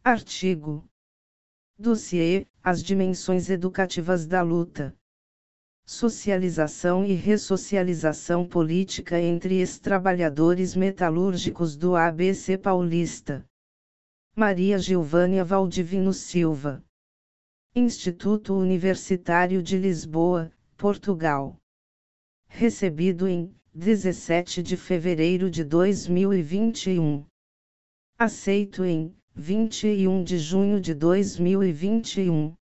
Artigo. Dossiê: as dimensões educativas da luta. Socialização e ressocialização política entre ex-trabalhadores metalúrgicos do ABC Paulista. Maria Gilvânia Valdivino Silva. Instituto Universitário de Lisboa, Portugal. Recebido em 17 de fevereiro de 2021. Aceito em 21 de junho de 2021.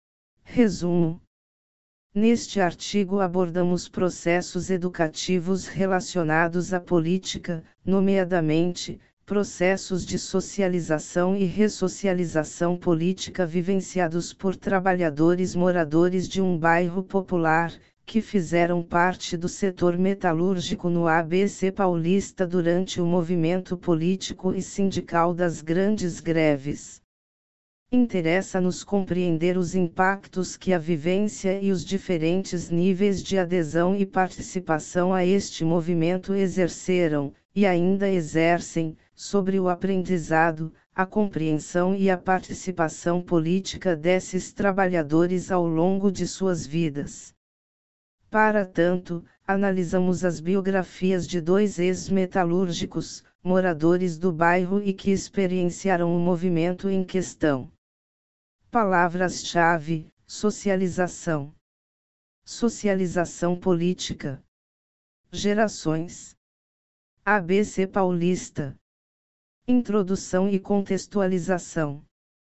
Resumo. Neste artigo abordamos processos educativos relacionados à política, nomeadamente, processos de socialização e ressocialização política vivenciados por trabalhadores moradores de um bairro popular, que fizeram parte do setor metalúrgico no ABC Paulista durante o movimento político e sindical das grandes greves. Interessa-nos compreender os impactos que a vivência e os diferentes níveis de adesão e participação a este movimento exerceram, e ainda exercem, sobre o aprendizado, a compreensão e a participação política desses trabalhadores ao longo de suas vidas. Para tanto, analisamos as biografias de dois ex-metalúrgicos, moradores do bairro e que experienciaram o movimento em questão. Palavras-chave: socialização. Socialização política. Gerações. ABC Paulista. Introdução e contextualização.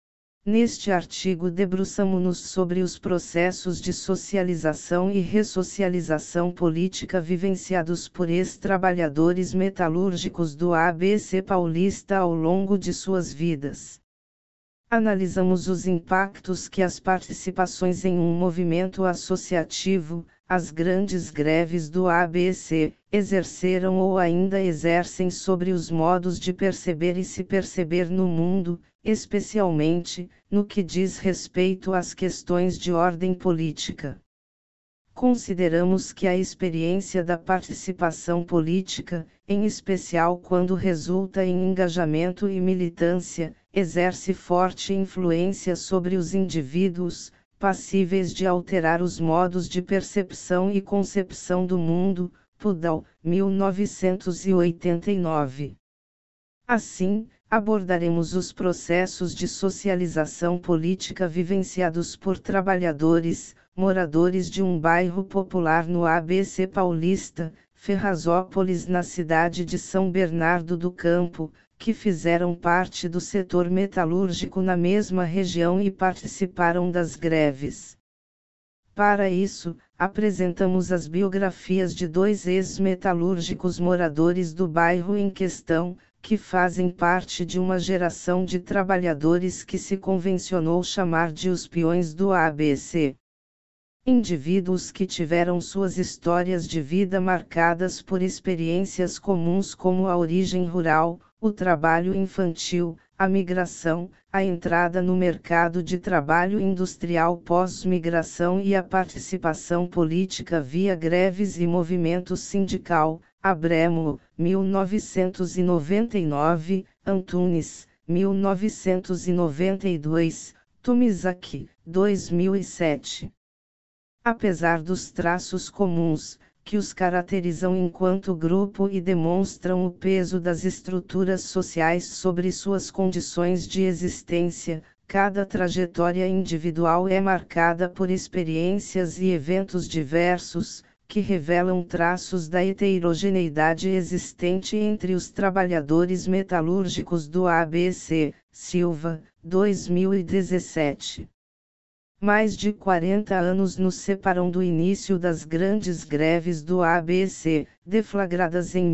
Neste artigo debruçamo-nos sobre os processos de socialização e ressocialização política vivenciados por ex-trabalhadores metalúrgicos do ABC Paulista ao longo de suas vidas. Analisamos os impactos que as participações em um movimento associativo, as grandes greves do ABC, exerceram ou ainda exercem sobre os modos de perceber e se perceber no mundo, especialmente, no que diz respeito às questões de ordem política. Consideramos que a experiência da participação política, em especial quando resulta em engajamento e militância, exerce forte influência sobre os indivíduos, passíveis de alterar os modos de percepção e concepção do mundo. Pudal, 1989. Assim, abordaremos os processos de socialização política vivenciados por trabalhadores, moradores de um bairro popular no ABC Paulista, Ferrazópolis, na cidade de São Bernardo do Campo, que fizeram parte do setor metalúrgico na mesma região e participaram das greves. Para isso, apresentamos as biografias de dois ex-metalúrgicos moradores do bairro em questão, que fazem parte de uma geração de trabalhadores que se convencionou chamar de os peões do ABC. Indivíduos que tiveram suas histórias de vida marcadas por experiências comuns como a origem rural, o trabalho infantil, a migração, a entrada no mercado de trabalho industrial pós-migração e a participação política via greves e movimento sindical. Abremo, 1999, Antunes, 1992, Tomizaki, 2007. Apesar dos traços comuns, que os caracterizam enquanto grupo e demonstram o peso das estruturas sociais sobre suas condições de existência, cada trajetória individual é marcada por experiências e eventos diversos, que revelam traços da heterogeneidade existente entre os trabalhadores metalúrgicos do ABC. Silva, 2017. Mais de 40 anos nos separam do início das grandes greves do ABC, deflagradas em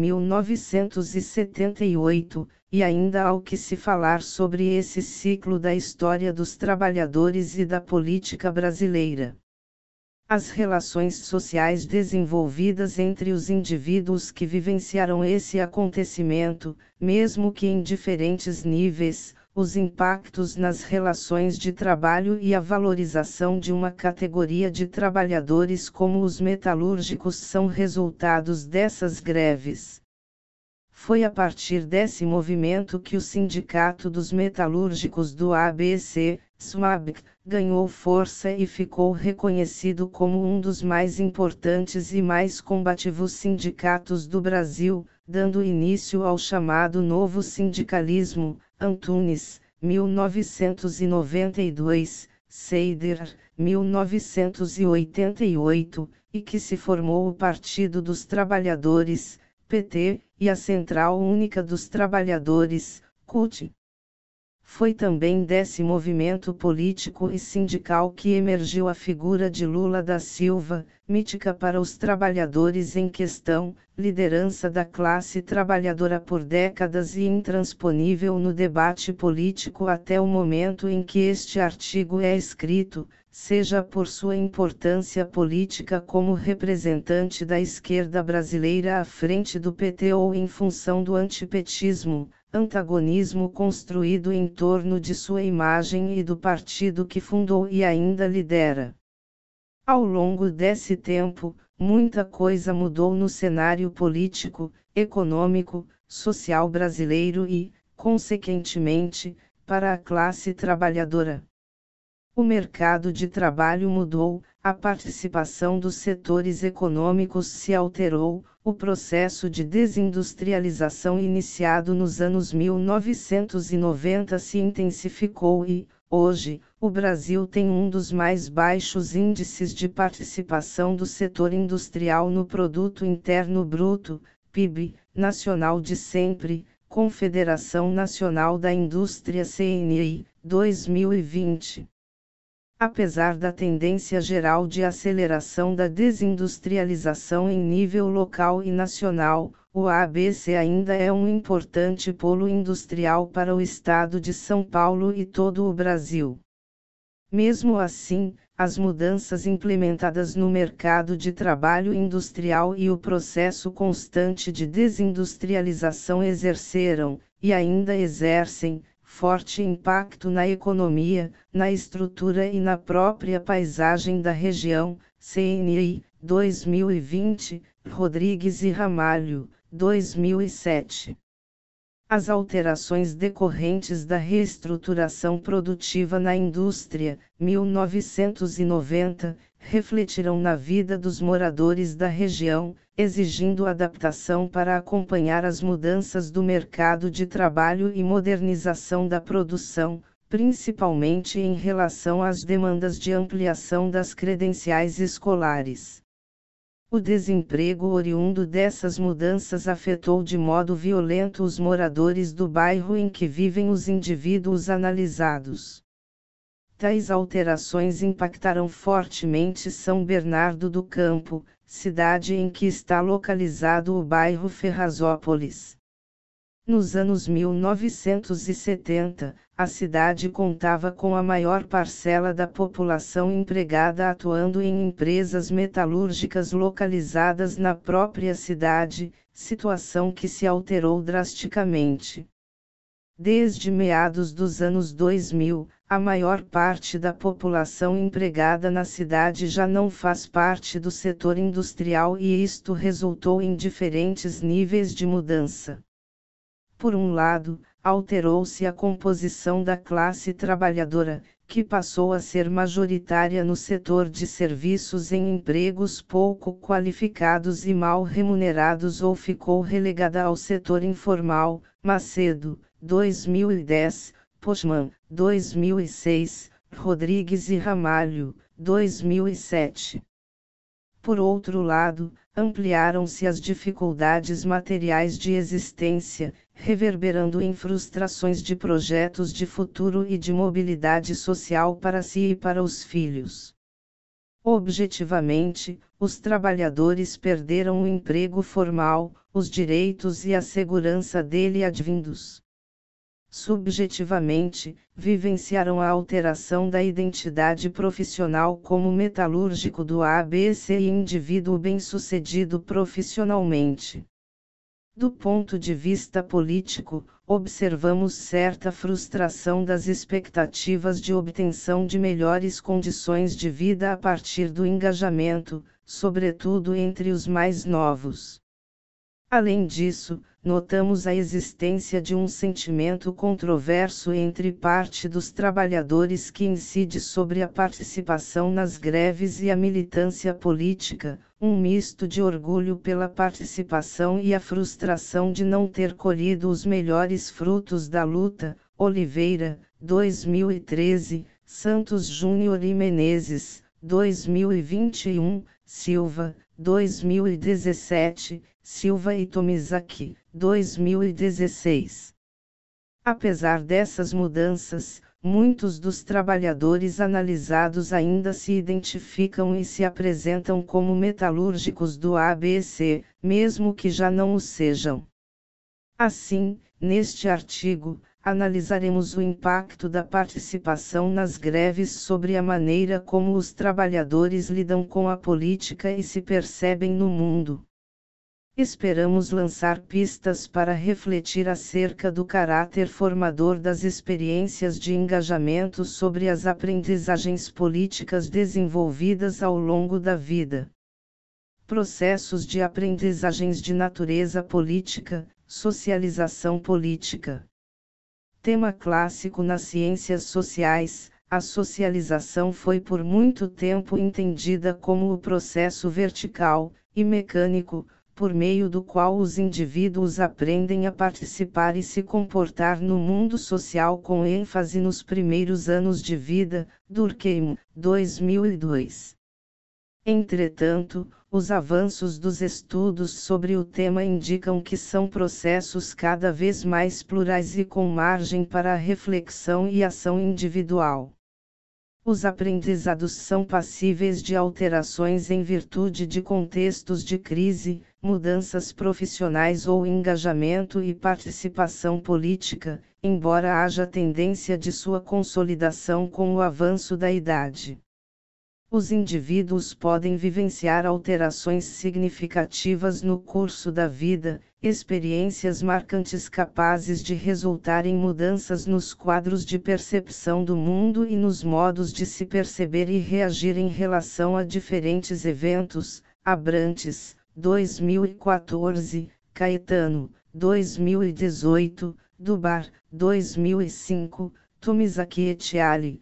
1978, e ainda há o que se falar sobre esse ciclo da história dos trabalhadores e da política brasileira. As relações sociais desenvolvidas entre os indivíduos que vivenciaram esse acontecimento, mesmo que em diferentes níveis, os impactos nas relações de trabalho e a valorização de uma categoria de trabalhadores como os metalúrgicos são resultados dessas greves. Foi a partir desse movimento que o Sindicato dos Metalúrgicos do ABC, SMABC, ganhou força e ficou reconhecido como um dos mais importantes e mais combativos sindicatos do Brasil, dando início ao chamado Novo Sindicalismo, Antunes, 1992, Seider, 1988, e que se formou o Partido dos Trabalhadores, PT, e a Central Única dos Trabalhadores, CUT. Foi também desse movimento político e sindical que emergiu a figura de Lula da Silva, mítica para os trabalhadores em questão, liderança da classe trabalhadora por décadas e intransponível no debate político até o momento em que este artigo é escrito, seja por sua importância política como representante da esquerda brasileira à frente do PT ou em função do antipetismo, antagonismo construído em torno de sua imagem e do partido que fundou e ainda lidera. Ao longo desse tempo, muita coisa mudou no cenário político, econômico, social brasileiro e, consequentemente, para a classe trabalhadora. O mercado de trabalho mudou, a participação dos setores econômicos se alterou, o processo de desindustrialização iniciado nos anos 1990 se intensificou e, hoje, o Brasil tem um dos mais baixos índices de participação do setor industrial no Produto Interno Bruto, PIB, nacional de sempre, Confederação Nacional da Indústria CNI, 2020. Apesar da tendência geral de aceleração da desindustrialização em nível local e nacional, o ABC ainda é um importante polo industrial para o estado de São Paulo e todo o Brasil. Mesmo assim, as mudanças implementadas no mercado de trabalho industrial e o processo constante de desindustrialização exerceram, e ainda exercem, forte impacto na economia, na estrutura e na própria paisagem da região, CNI, 2020, Rodrigues e Ramalho, 2007. As alterações decorrentes da reestruturação produtiva na indústria, 1990, refletirão na vida dos moradores da região, exigindo adaptação para acompanhar as mudanças do mercado de trabalho e modernização da produção, principalmente em relação às demandas de ampliação das credenciais escolares. O desemprego oriundo dessas mudanças afetou de modo violento os moradores do bairro em que vivem os indivíduos analisados. Tais alterações impactaram fortemente São Bernardo do Campo, cidade em que está localizado o bairro Ferrazópolis. Nos anos 1970, a cidade contava com a maior parcela da população empregada atuando em empresas metalúrgicas localizadas na própria cidade, situação que se alterou drasticamente. Desde meados dos anos 2000, a maior parte da população empregada na cidade já não faz parte do setor industrial e isto resultou em diferentes níveis de mudança. Por um lado, alterou-se a composição da classe trabalhadora, que passou a ser majoritária no setor de serviços em empregos pouco qualificados e mal remunerados ou ficou relegada ao setor informal, Macedo, 2010, Pochmann, 2006, Rodrigues e Ramalho, 2007. Por outro lado, ampliaram-se as dificuldades materiais de existência, reverberando em frustrações de projetos de futuro e de mobilidade social para si e para os filhos. Objetivamente, os trabalhadores perderam o emprego formal, os direitos e a segurança dele advindos. Subjetivamente, vivenciaram a alteração da identidade profissional como metalúrgico do ABC e indivíduo bem-sucedido profissionalmente. Do ponto de vista político, observamos certa frustração das expectativas de obtenção de melhores condições de vida a partir do engajamento, sobretudo entre os mais novos. Além disso, notamos a existência de um sentimento controverso entre parte dos trabalhadores que incide sobre a participação nas greves e a militância política, um misto de orgulho pela participação e a frustração de não ter colhido os melhores frutos da luta. Oliveira, 2013, Santos Júnior e Menezes, 2021, Silva, 2017, Silva e Tomizaki, 2016. Apesar dessas mudanças, muitos dos trabalhadores analisados ainda se identificam e se apresentam como metalúrgicos do ABC, mesmo que já não o sejam. Assim, neste artigo, analisaremos o impacto da participação nas greves sobre a maneira como os trabalhadores lidam com a política e se percebem no mundo. Esperamos lançar pistas para refletir acerca do caráter formador das experiências de engajamento sobre as aprendizagens políticas desenvolvidas ao longo da vida. Processos de aprendizagens de natureza política, socialização política. Tema clássico nas ciências sociais, a socialização foi por muito tempo entendida como o processo vertical e mecânico, por meio do qual os indivíduos aprendem a participar e se comportar no mundo social com ênfase nos primeiros anos de vida. Durkheim, 2002. Entretanto, os avanços dos estudos sobre o tema indicam que são processos cada vez mais plurais e com margem para a reflexão e ação individual. Os aprendizados são passíveis de alterações em virtude de contextos de crise, mudanças profissionais ou engajamento e participação política, embora haja tendência de sua consolidação com o avanço da idade. Os indivíduos podem vivenciar alterações significativas no curso da vida, experiências marcantes capazes de resultar em mudanças nos quadros de percepção do mundo e nos modos de se perceber e reagir em relação a diferentes eventos. Abrantes, 2014, Caetano, 2018, Dubar, 2005, Tomizaki et al.,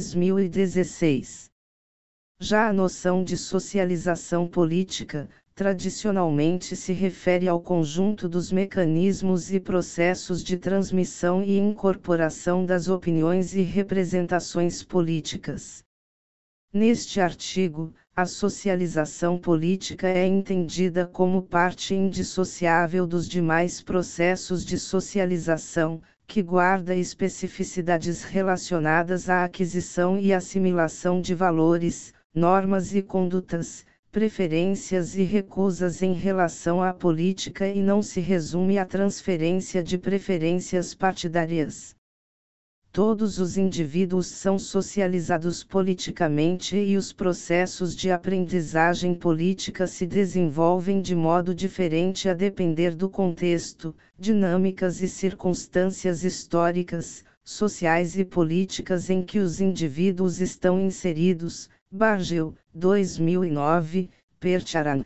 2016. Já a noção de socialização política, tradicionalmente se refere ao conjunto dos mecanismos e processos de transmissão e incorporação das opiniões e representações políticas. Neste artigo, a socialização política é entendida como parte indissociável dos demais processos de socialização, que guarda especificidades relacionadas à aquisição e assimilação de valores, normas e condutas, preferências e recusas em relação à política e não se resume à transferência de preferências partidárias. Todos os indivíduos são socializados politicamente e os processos de aprendizagem política se desenvolvem de modo diferente a depender do contexto, dinâmicas e circunstâncias históricas, sociais e políticas em que os indivíduos estão inseridos. Bargel, 2009, Percharan,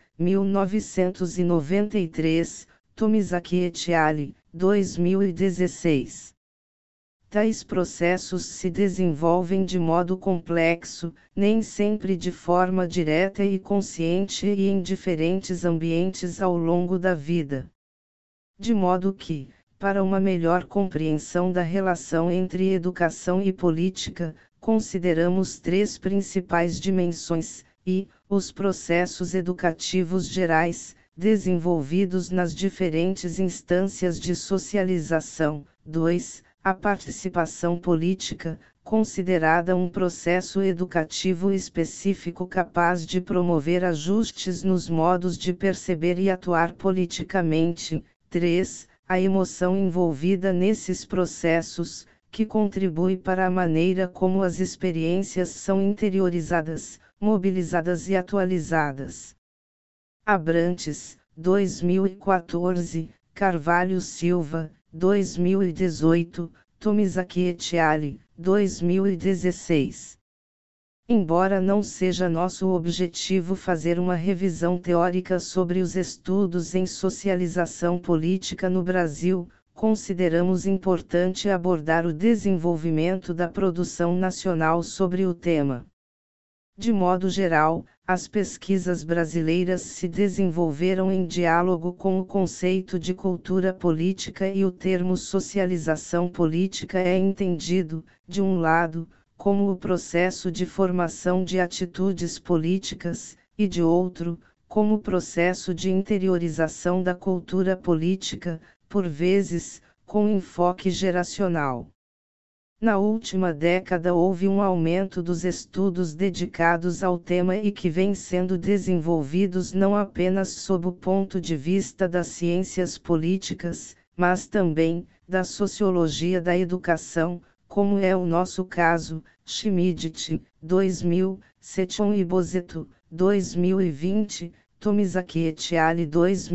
1993, Tomizaki et al., 2016. Tais processos se desenvolvem de modo complexo, nem sempre de forma direta e consciente e em diferentes ambientes ao longo da vida. De modo que, para uma melhor compreensão da relação entre educação e política, consideramos três principais dimensões, os processos educativos gerais, desenvolvidos nas diferentes instâncias de socialização. 2. A participação política, considerada um processo educativo específico capaz de promover ajustes nos modos de perceber e atuar politicamente. 3. A emoção envolvida nesses processos, que contribui para a maneira como as experiências são interiorizadas, mobilizadas e atualizadas. Abrantes, 2014, Carvalho Silva, 2018, Tomizaki et al., 2016. Embora não seja nosso objetivo fazer uma revisão teórica sobre os estudos em socialização política no Brasil, consideramos importante abordar o desenvolvimento da produção nacional sobre o tema. De modo geral, as pesquisas brasileiras se desenvolveram em diálogo com o conceito de cultura política e o termo socialização política é entendido, de um lado, como o processo de formação de atitudes políticas, e de outro, como o processo de interiorização da cultura política, por vezes, com enfoque geracional. Na última década houve um aumento dos estudos dedicados ao tema e que vêm sendo desenvolvidos não apenas sob o ponto de vista das ciências políticas, mas também, da sociologia da educação, como é o nosso caso, Schmidt, 2000, Setion e Bozetto, 2020, Tomizaki et al.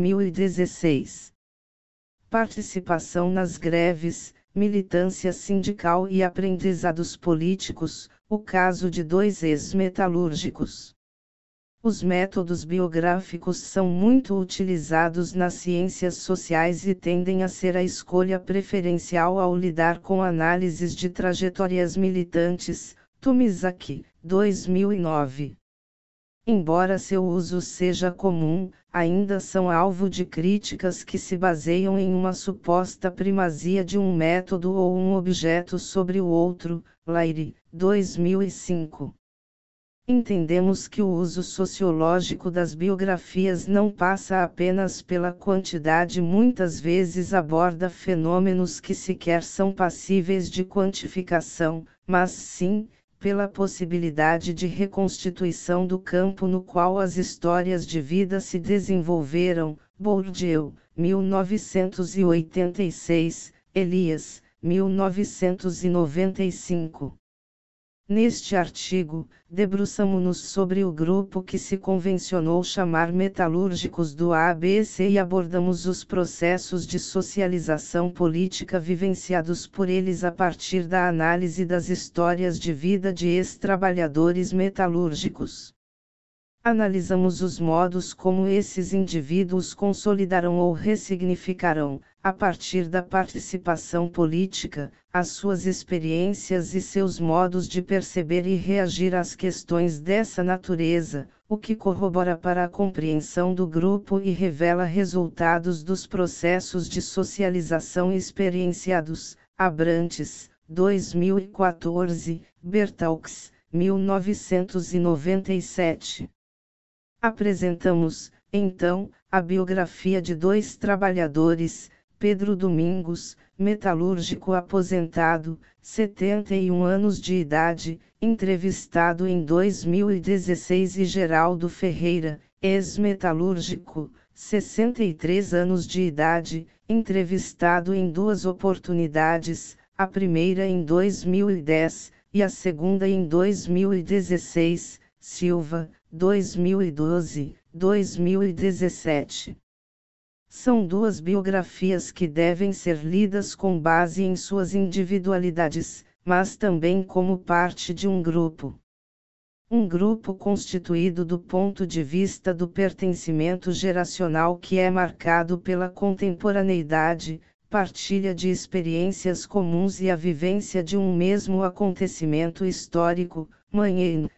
2016. Participação nas greves, militância sindical e aprendizados políticos, o caso de dois ex-metalúrgicos. Os métodos biográficos são muito utilizados nas ciências sociais e tendem a ser a escolha preferencial ao lidar com análises de trajetórias militantes, Tomizaki, 2009. Embora seu uso seja comum, ainda são alvo de críticas que se baseiam em uma suposta primazia de um método ou um objeto sobre o outro, Laire, 2005. Entendemos que o uso sociológico das biografias não passa apenas pela quantidade, muitas vezes aborda fenômenos que sequer são passíveis de quantificação, mas sim, pela possibilidade de reconstituição do campo no qual as histórias de vida se desenvolveram, Bourdieu, 1986, Elias, 1995. Neste artigo, debruçamo-nos sobre o grupo que se convencionou chamar metalúrgicos do ABC e abordamos os processos de socialização política vivenciados por eles a partir da análise das histórias de vida de ex-trabalhadores metalúrgicos. Analisamos os modos como esses indivíduos consolidarão ou ressignificarão, a partir da participação política, as suas experiências e seus modos de perceber e reagir às questões dessa natureza, o que corrobora para a compreensão do grupo e revela resultados dos processos de socialização experienciados. Abrantes, 2014, Bertaux, 1997. Apresentamos, então, a biografia de dois trabalhadores, Pedro Domingos, metalúrgico aposentado, 71 anos de idade, entrevistado em 2016 e Geraldo Ferreira, ex-metalúrgico, 63 anos de idade, entrevistado em duas oportunidades, a primeira em 2010, e a segunda em 2016, Silva, 2012, 2017. São duas biografias que devem ser lidas com base em suas individualidades, mas também como parte de um grupo. Um grupo constituído do ponto de vista do pertencimento geracional que é marcado pela contemporaneidade, partilha de experiências comuns e a vivência de um mesmo acontecimento histórico, Manhen,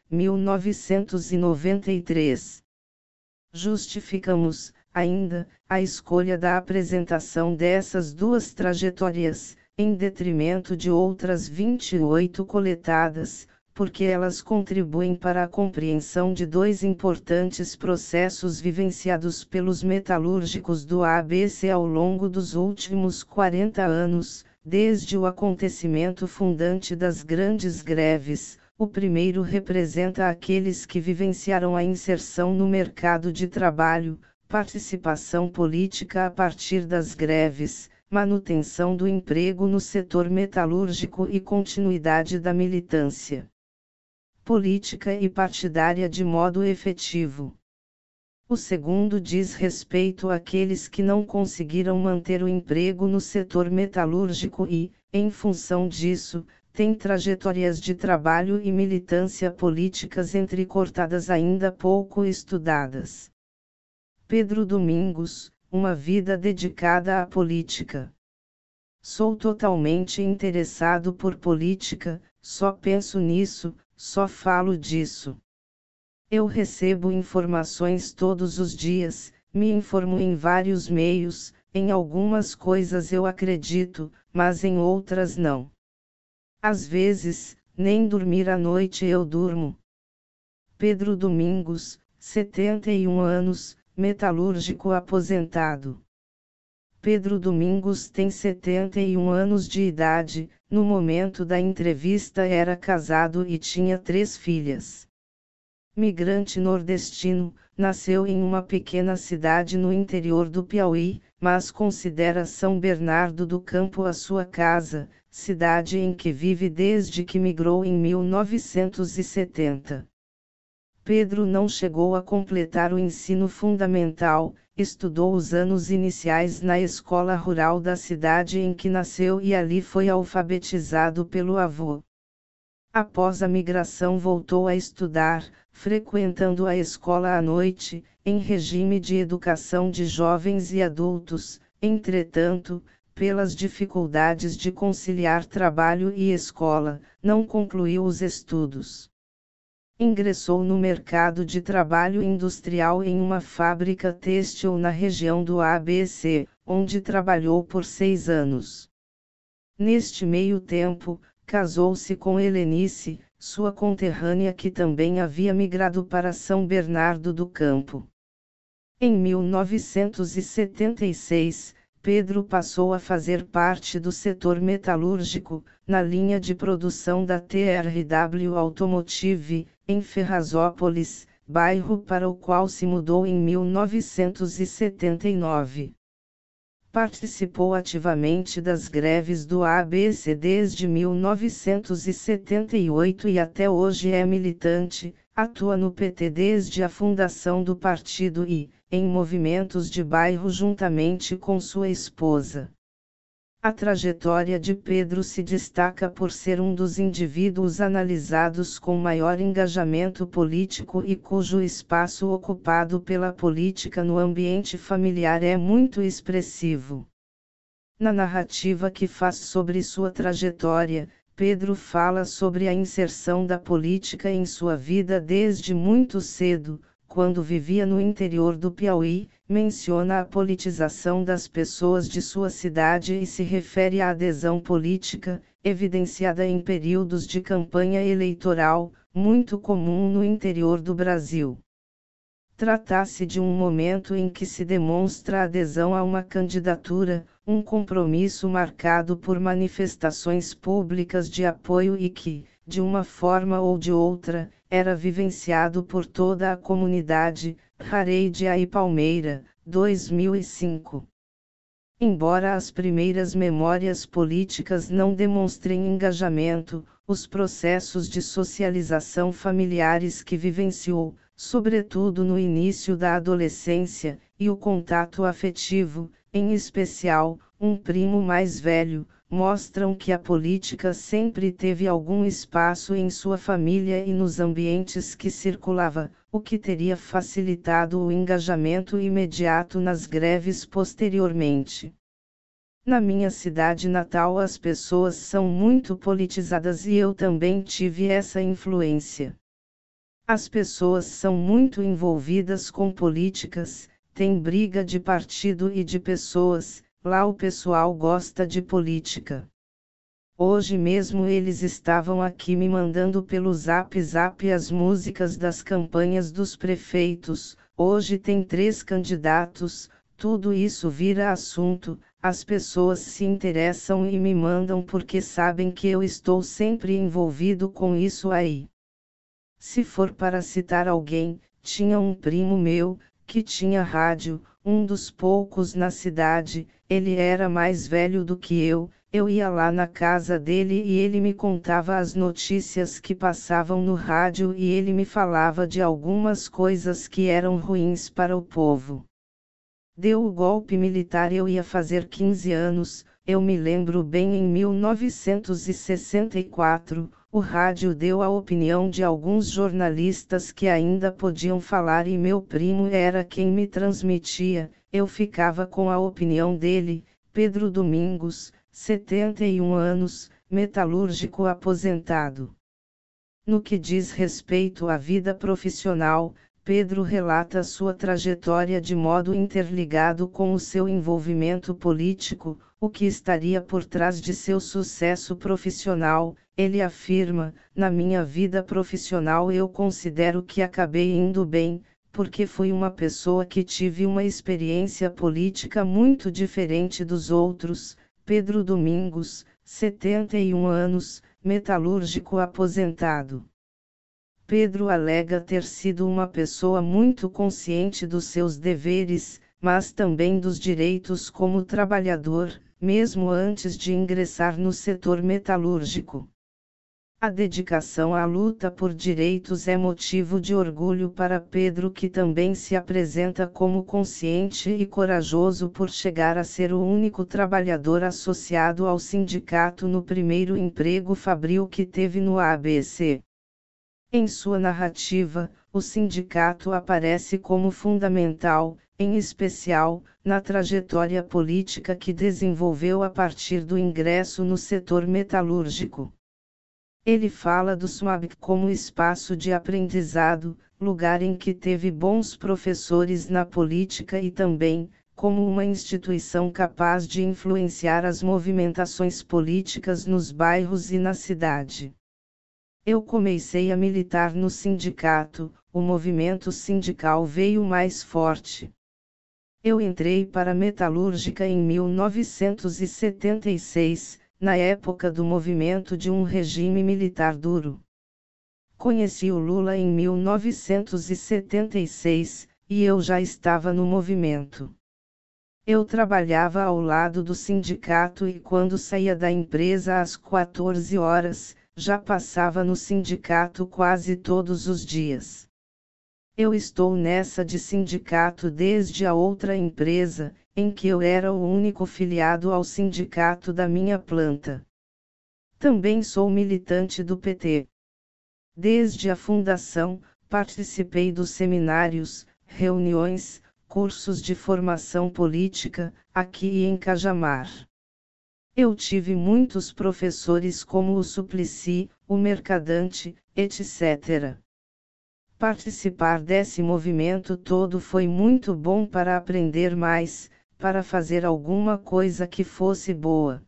1993. Justificamos, ainda, a escolha da apresentação dessas duas trajetórias, em detrimento de outras 28 coletadas, porque elas contribuem para a compreensão de dois importantes processos vivenciados pelos metalúrgicos do ABC ao longo dos últimos 40 anos, desde o acontecimento fundante das grandes greves. O primeiro representa aqueles que vivenciaram a inserção no mercado de trabalho, participação política a partir das greves, manutenção do emprego no setor metalúrgico e continuidade da militância política e partidária de modo efetivo. O segundo diz respeito àqueles que não conseguiram manter o emprego no setor metalúrgico e, em função disso, tem trajetórias de trabalho e militância políticas entrecortadas ainda pouco estudadas. Pedro Domingos, uma vida dedicada à política. Sou totalmente interessado por política, só penso nisso, só falo disso. Eu recebo informações todos os dias, me informo em vários meios, em algumas coisas eu acredito, mas em outras não. Às vezes, nem dormir à noite eu durmo. Pedro Domingos, 71 anos, metalúrgico aposentado. Pedro Domingos tem 71 anos de idade, no momento da entrevista era casado e tinha 3 filhas. Migrante nordestino, nasceu em uma pequena cidade no interior do Piauí, mas considera São Bernardo do Campo a sua casa, cidade em que vive desde que migrou em 1970. Pedro não chegou a completar o ensino fundamental, estudou os anos iniciais na escola rural da cidade em que nasceu e ali foi alfabetizado pelo avô. Após a migração voltou a estudar, frequentando a escola à noite, em regime de educação de jovens e adultos, entretanto, pelas dificuldades de conciliar trabalho e escola, não concluiu os estudos. Ingressou no mercado de trabalho industrial em uma fábrica têxtil na região do ABC, onde trabalhou por 6 anos. Neste meio tempo, casou-se com Helenice, sua conterrânea que também havia migrado para São Bernardo do Campo. Em 1976, Pedro passou a fazer parte do setor metalúrgico, na linha de produção da TRW Automotive, em Ferrazópolis, bairro para o qual se mudou em 1979. Participou ativamente das greves do ABC desde 1978 e até hoje é militante, atua no PT desde a fundação do partido e, em movimentos de bairro juntamente com sua esposa. A trajetória de Pedro se destaca por ser um dos indivíduos analisados com maior engajamento político e cujo espaço ocupado pela política no ambiente familiar é muito expressivo. Na narrativa que faz sobre sua trajetória, Pedro fala sobre a inserção da política em sua vida desde muito cedo, quando vivia no interior do Piauí, menciona a politização das pessoas de sua cidade e se refere à adesão política, evidenciada em períodos de campanha eleitoral, muito comum no interior do Brasil. Trata-se de um momento em que se demonstra adesão a uma candidatura, um compromisso marcado por manifestações públicas de apoio e que, de uma forma ou de outra, era vivenciado por toda a comunidade. Hareide e Palmeira, 2005. Embora as primeiras memórias políticas não demonstrem engajamento, os processos de socialização familiares que vivenciou, sobretudo no início da adolescência, e o contato afetivo, em especial, um primo mais velho, mostram que a política sempre teve algum espaço em sua família e nos ambientes que circulava, o que teria facilitado o engajamento imediato nas greves posteriormente. Na minha cidade natal as pessoas são muito politizadas e eu também tive essa influência. As pessoas são muito envolvidas com políticas, tem briga de partido e de pessoas. Lá o pessoal gosta de política. Hoje mesmo eles estavam aqui me mandando pelo Zap as músicas das campanhas dos prefeitos. Hoje tem 3 candidatos, tudo isso vira assunto, as pessoas se interessam e me mandam porque sabem que eu estou sempre envolvido com isso aí. Se for para citar alguém, tinha um primo meu, que tinha rádio, um dos poucos na cidade. Ele era mais velho do que eu ia lá na casa dele e ele me contava as notícias que passavam no rádio e ele me falava de algumas coisas que eram ruins para o povo. Deu o golpe militar, eu ia fazer 15 anos, Eu me lembro bem, em 1964, o rádio deu a opinião de alguns jornalistas que ainda podiam falar e meu primo era quem me transmitia. Eu ficava com a opinião dele. Pedro Domingos, 71 anos, metalúrgico aposentado. No que diz respeito à vida profissional, Pedro relata sua trajetória de modo interligado com o seu envolvimento político, o que estaria por trás de seu sucesso profissional. Ele afirma: na minha vida profissional eu considero que acabei indo bem, porque fui uma pessoa que tive uma experiência política muito diferente dos outros. Pedro Domingos, 71 anos, metalúrgico aposentado. Pedro alega ter sido uma pessoa muito consciente dos seus deveres, mas também dos direitos como trabalhador, mesmo antes de ingressar no setor metalúrgico. A dedicação à luta por direitos é motivo de orgulho para Pedro, que também se apresenta como consciente e corajoso por chegar a ser o único trabalhador associado ao sindicato no primeiro emprego fabril que teve no ABC. Em sua narrativa, o sindicato aparece como fundamental, em especial, na trajetória política que desenvolveu a partir do ingresso no setor metalúrgico. Ele fala do SMAB como espaço de aprendizado, lugar em que teve bons professores na política e também, como uma instituição capaz de influenciar as movimentações políticas nos bairros e na cidade. Eu comecei a militar no sindicato, o movimento sindical veio mais forte. Eu entrei para a metalúrgica em 1976, na época do movimento de um regime militar duro. Conheci o Lula em 1976, e eu já estava no movimento. Eu trabalhava ao lado do sindicato e quando saía da empresa às 14 horas, já passava no sindicato quase todos os dias. Eu estou nessa de sindicato desde a outra empresa, em que eu era o único filiado ao sindicato da minha planta. Também sou militante do PT. Desde a fundação, participei dos seminários, reuniões, cursos de formação política, aqui e em Cajamar. Eu tive muitos professores como o Suplicy, o Mercadante, etc. Participar desse movimento todo foi muito bom para aprender mais, para fazer alguma coisa que fosse boa.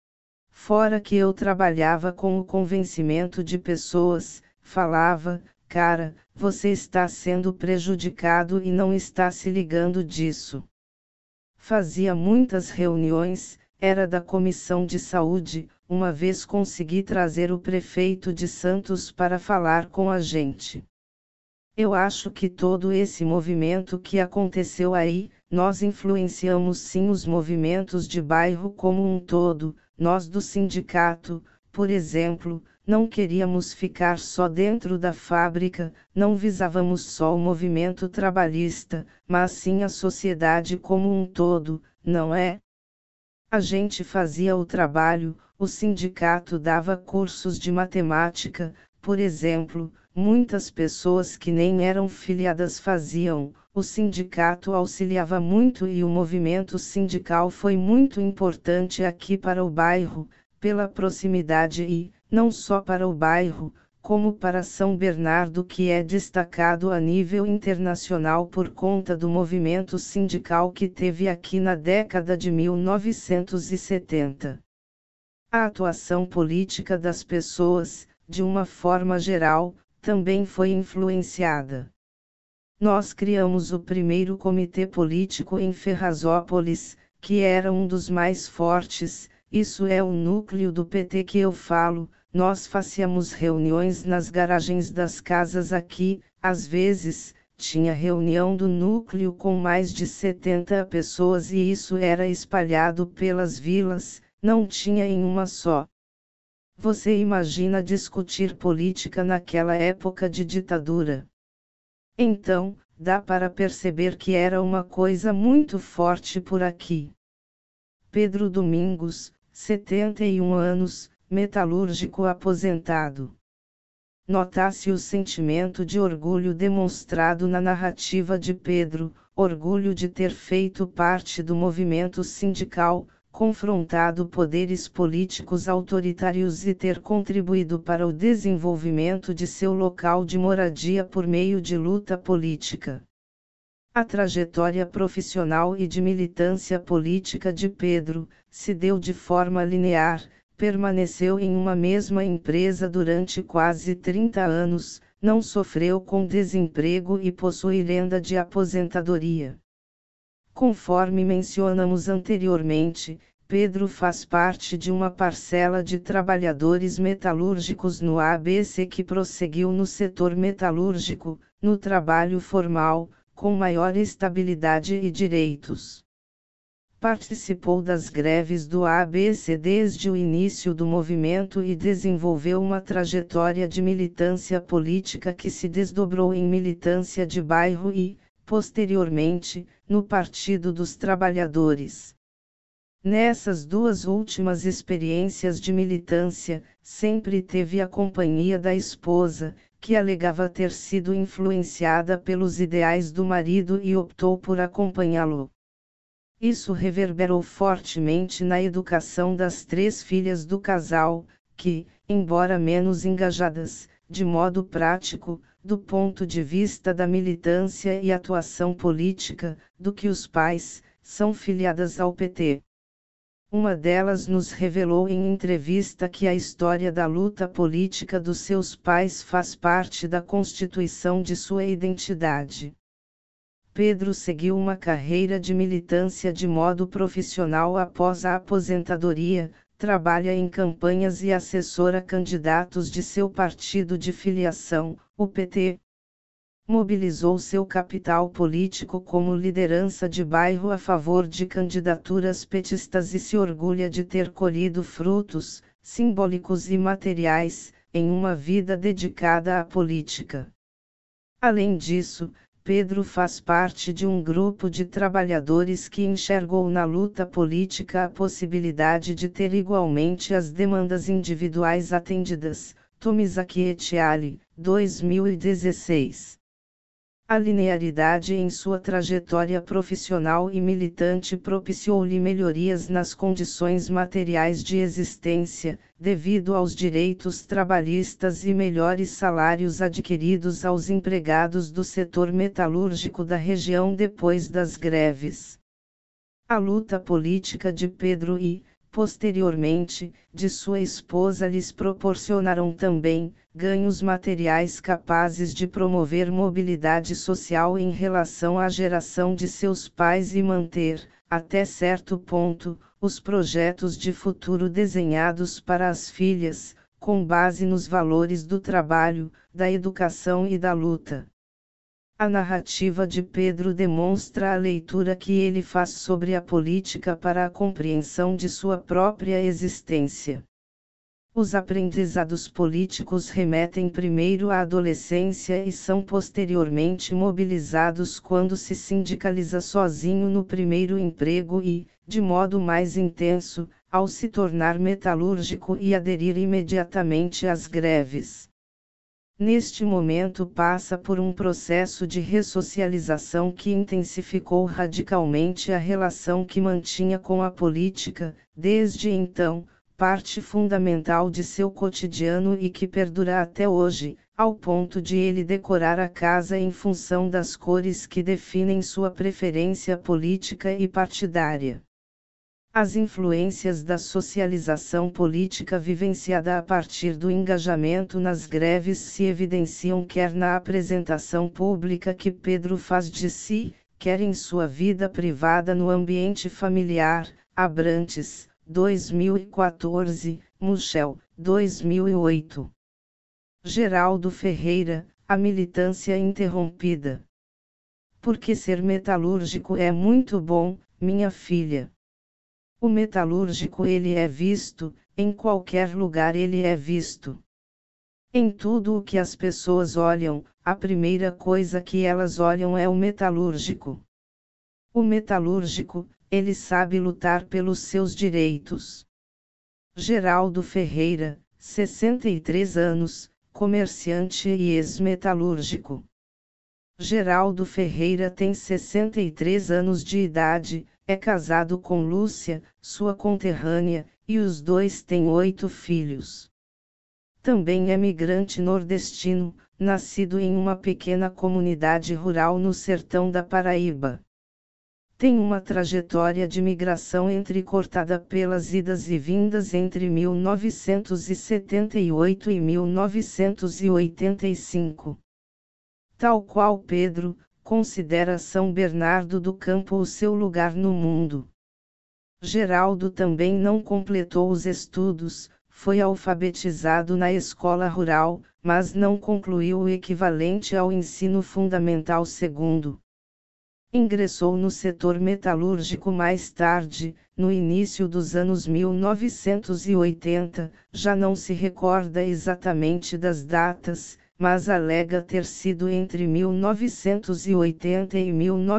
Fora que eu trabalhava com o convencimento de pessoas, falava: cara, você está sendo prejudicado e não está se ligando disso. Fazia muitas reuniões, era da Comissão de Saúde. Uma vez consegui trazer o prefeito de Santos para falar com a gente. Eu acho que todo esse movimento que aconteceu aí, nós influenciamos sim os movimentos de bairro como um todo. Nós do sindicato, por exemplo, não queríamos ficar só dentro da fábrica, não visávamos só o movimento trabalhista, mas sim a sociedade como um todo, não é? A gente fazia o trabalho, o sindicato dava cursos de matemática, por exemplo, muitas pessoas que nem eram filiadas faziam, o sindicato auxiliava muito e o movimento sindical foi muito importante aqui para o bairro, pela proximidade e, não só para o bairro, como para São Bernardo, que é destacado a nível internacional por conta do movimento sindical que teve aqui na década de 1970. A atuação política das pessoas, de uma forma geral, também foi influenciada. Nós criamos o primeiro comitê político em Ferrazópolis, que era um dos mais fortes. Isso é o núcleo do PT que eu falo. Nós fazíamos reuniões nas garagens das casas aqui, às vezes, tinha reunião do núcleo com mais de 70 pessoas e isso era espalhado pelas vilas, não tinha em uma só. Você imagina discutir política naquela época de ditadura? Então, dá para perceber que era uma coisa muito forte por aqui. Pedro Domingos, 71 anos, metalúrgico aposentado. Nota-se o sentimento de orgulho demonstrado na narrativa de Pedro, orgulho de ter feito parte do movimento sindical, confrontado poderes políticos autoritários e ter contribuído para o desenvolvimento de seu local de moradia por meio de luta política. A trajetória profissional e de militância política de Pedro se deu de forma linear. Permaneceu em uma mesma empresa durante quase 30 anos, não sofreu com desemprego e possui renda de aposentadoria. Conforme mencionamos anteriormente, Pedro faz parte de uma parcela de trabalhadores metalúrgicos no ABC que prosseguiu no setor metalúrgico, no trabalho formal, com maior estabilidade e direitos. Participou das greves do ABC desde o início do movimento e desenvolveu uma trajetória de militância política que se desdobrou em militância de bairro e, posteriormente, no Partido dos Trabalhadores. Nessas duas últimas experiências de militância, sempre teve a companhia da esposa, que alegava ter sido influenciada pelos ideais do marido e optou por acompanhá-lo. Isso reverberou fortemente na educação das 3 filhas do casal, que, embora menos engajadas, de modo prático, do ponto de vista da militância e atuação política, do que os pais, são filiadas ao PT. Uma delas nos revelou em entrevista que a história da luta política dos seus pais faz parte da constituição de sua identidade. Pedro seguiu uma carreira de militância de modo profissional após a aposentadoria, trabalha em campanhas e assessora candidatos de seu partido de filiação, o PT. Mobilizou seu capital político como liderança de bairro a favor de candidaturas petistas e se orgulha de ter colhido frutos, simbólicos e materiais, em uma vida dedicada à política. Além disso, Pedro faz parte de um grupo de trabalhadores que enxergou na luta política a possibilidade de ter igualmente as demandas individuais atendidas. Tomizaki et al., 2016. A linearidade em sua trajetória profissional e militante propiciou-lhe melhorias nas condições materiais de existência, devido aos direitos trabalhistas e melhores salários adquiridos aos empregados do setor metalúrgico da região depois das greves. A luta política de Pedro e, posteriormente, de sua esposa lhes proporcionaram também ganhos materiais capazes de promover mobilidade social em relação à geração de seus pais e manter, até certo ponto, os projetos de futuro desenhados para as filhas, com base nos valores do trabalho, da educação e da luta. A narrativa de Pedro demonstra a leitura que ele faz sobre a política para a compreensão de sua própria existência. Os aprendizados políticos remetem primeiro à adolescência e são posteriormente mobilizados quando se sindicaliza sozinho no primeiro emprego e, de modo mais intenso, ao se tornar metalúrgico e aderir imediatamente às greves. Neste momento passa por um processo de ressocialização que intensificou radicalmente a relação que mantinha com a política, desde então, parte fundamental de seu cotidiano e que perdura até hoje, ao ponto de ele decorar a casa em função das cores que definem sua preferência política e partidária. As influências da socialização política vivenciada a partir do engajamento nas greves se evidenciam quer na apresentação pública que Pedro faz de si, quer em sua vida privada no ambiente familiar. Abrantes, 2014, Muschel, 2008. Geraldo Ferreira, A Militância Interrompida. Porque ser metalúrgico é muito bom, minha filha. O metalúrgico ele é visto, em qualquer lugar ele é visto. Em tudo o que as pessoas olham, a primeira coisa que elas olham é o metalúrgico. O metalúrgico, ele sabe lutar pelos seus direitos. Geraldo Ferreira, 63 anos, comerciante e ex-metalúrgico. Geraldo Ferreira tem 63 anos de idade, é casado com Lúcia, sua conterrânea, e os dois têm 8 filhos. Também é migrante nordestino, nascido em uma pequena comunidade rural no sertão da Paraíba. Tem uma trajetória de migração entrecortada pelas idas e vindas entre 1978 e 1985. Tal qual Pedro, considera São Bernardo do Campo o seu lugar no mundo. Geraldo também não completou os estudos, foi alfabetizado na escola rural, mas não concluiu o equivalente ao ensino fundamental segundo. Ingressou no setor metalúrgico mais tarde, no início dos anos 1980, já não se recorda exatamente das datas, mas alega ter sido entre 1980 e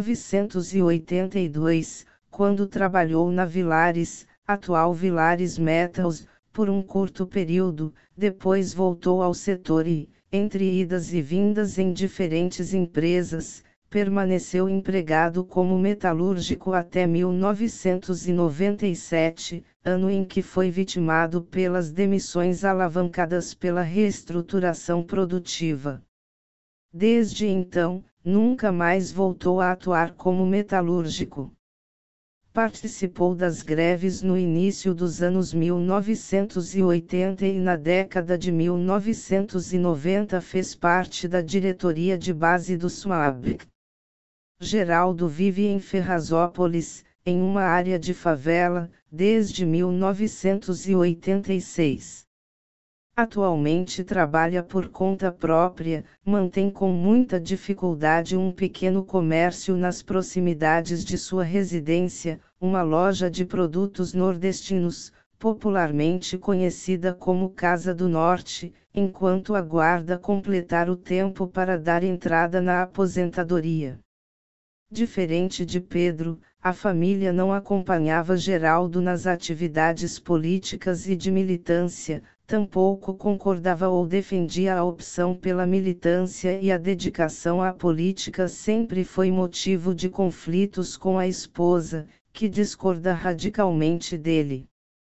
1982, quando trabalhou na Vilares, atual Vilares Metals, por um curto período, depois voltou ao setor e, entre idas e vindas em diferentes empresas, permaneceu empregado como metalúrgico até 1997, ano em que foi vitimado pelas demissões alavancadas pela reestruturação produtiva. Desde então, nunca mais voltou a atuar como metalúrgico. Participou das greves no início dos anos 1980 e na década de 1990 fez parte da diretoria de base do SUAB. Geraldo vive em Ferrazópolis, em uma área de favela, desde 1986. Atualmente trabalha por conta própria, mantém com muita dificuldade um pequeno comércio nas proximidades de sua residência, uma loja de produtos nordestinos, popularmente conhecida como Casa do Norte, enquanto aguarda completar o tempo para dar entrada na aposentadoria. Diferente de Pedro, a família não acompanhava Geraldo nas atividades políticas e de militância, tampouco concordava ou defendia a opção pela militância e a dedicação à política sempre foi motivo de conflitos com a esposa, que discorda radicalmente dele.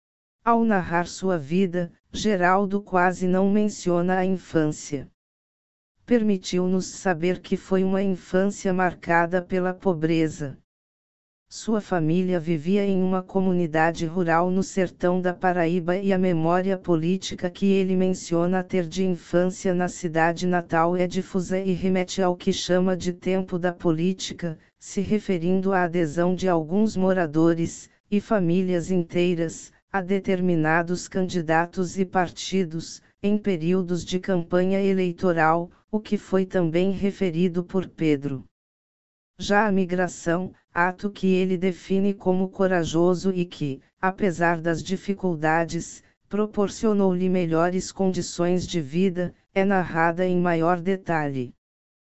Ao narrar sua vida, Geraldo quase não menciona a infância. Permitiu-nos saber que foi uma infância marcada pela pobreza. Sua família vivia em uma comunidade rural no sertão da Paraíba e a memória política que ele menciona ter de infância na cidade natal é difusa e remete ao que chama de tempo da política, se referindo à adesão de alguns moradores, e famílias inteiras, a determinados candidatos e partidos, em períodos de campanha eleitoral, o que foi também referido por Pedro. Já a migração, ato que ele define como corajoso e que, apesar das dificuldades, proporcionou-lhe melhores condições de vida, é narrada em maior detalhe.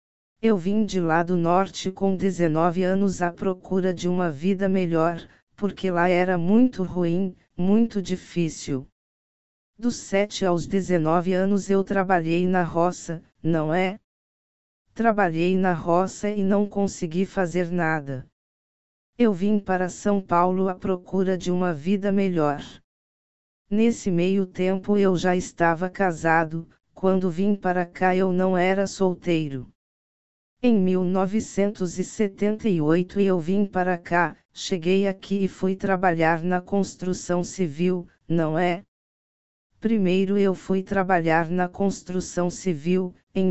Eu vim de lá do norte com 19 anos à procura de uma vida melhor, porque lá era muito ruim, muito difícil. Dos 7 aos 19 anos eu trabalhei na roça, não é? Trabalhei na roça e não consegui fazer nada. Eu vim para São Paulo à procura de uma vida melhor. Nesse meio tempo eu já estava casado, quando vim para cá eu não era solteiro. Em 1978 eu vim para cá, cheguei aqui e fui trabalhar na construção civil, não é? Primeiro eu fui trabalhar na construção civil, em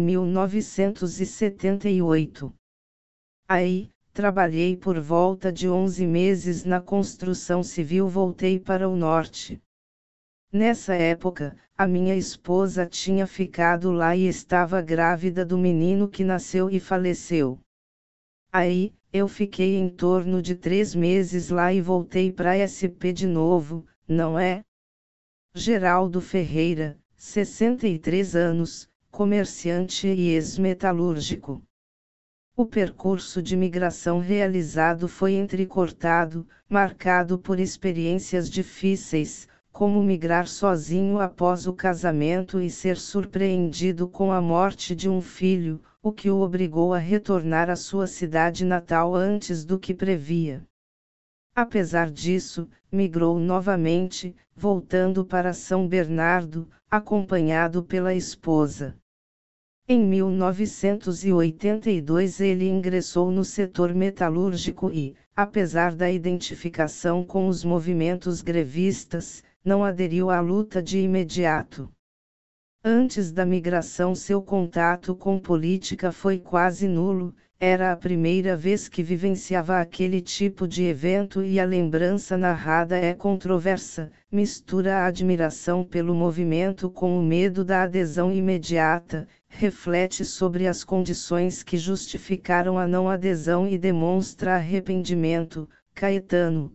1978. Aí, trabalhei por volta de 11 meses na construção civil, voltei para o norte. Nessa época, a minha esposa tinha ficado lá e estava grávida do menino que nasceu e faleceu. Aí, eu fiquei em torno de 3 meses lá e voltei para SP de novo, não é? Geraldo Ferreira, 63 anos, comerciante e ex-metalúrgico. O percurso de migração realizado foi entrecortado, marcado por experiências difíceis, como migrar sozinho após o casamento e ser surpreendido com a morte de um filho, o que o obrigou a retornar à sua cidade natal antes do que previa. Apesar disso, migrou novamente, voltando para São Bernardo, acompanhado pela esposa. Em 1982 ele ingressou no setor metalúrgico e, apesar da identificação com os movimentos grevistas, não aderiu à luta de imediato. Antes da migração seu contato com política foi quase nulo, era a primeira vez que vivenciava aquele tipo de evento e a lembrança narrada é controversa, mistura a admiração pelo movimento com o medo da adesão imediata, reflete sobre as condições que justificaram a não adesão e demonstra arrependimento. Caetano,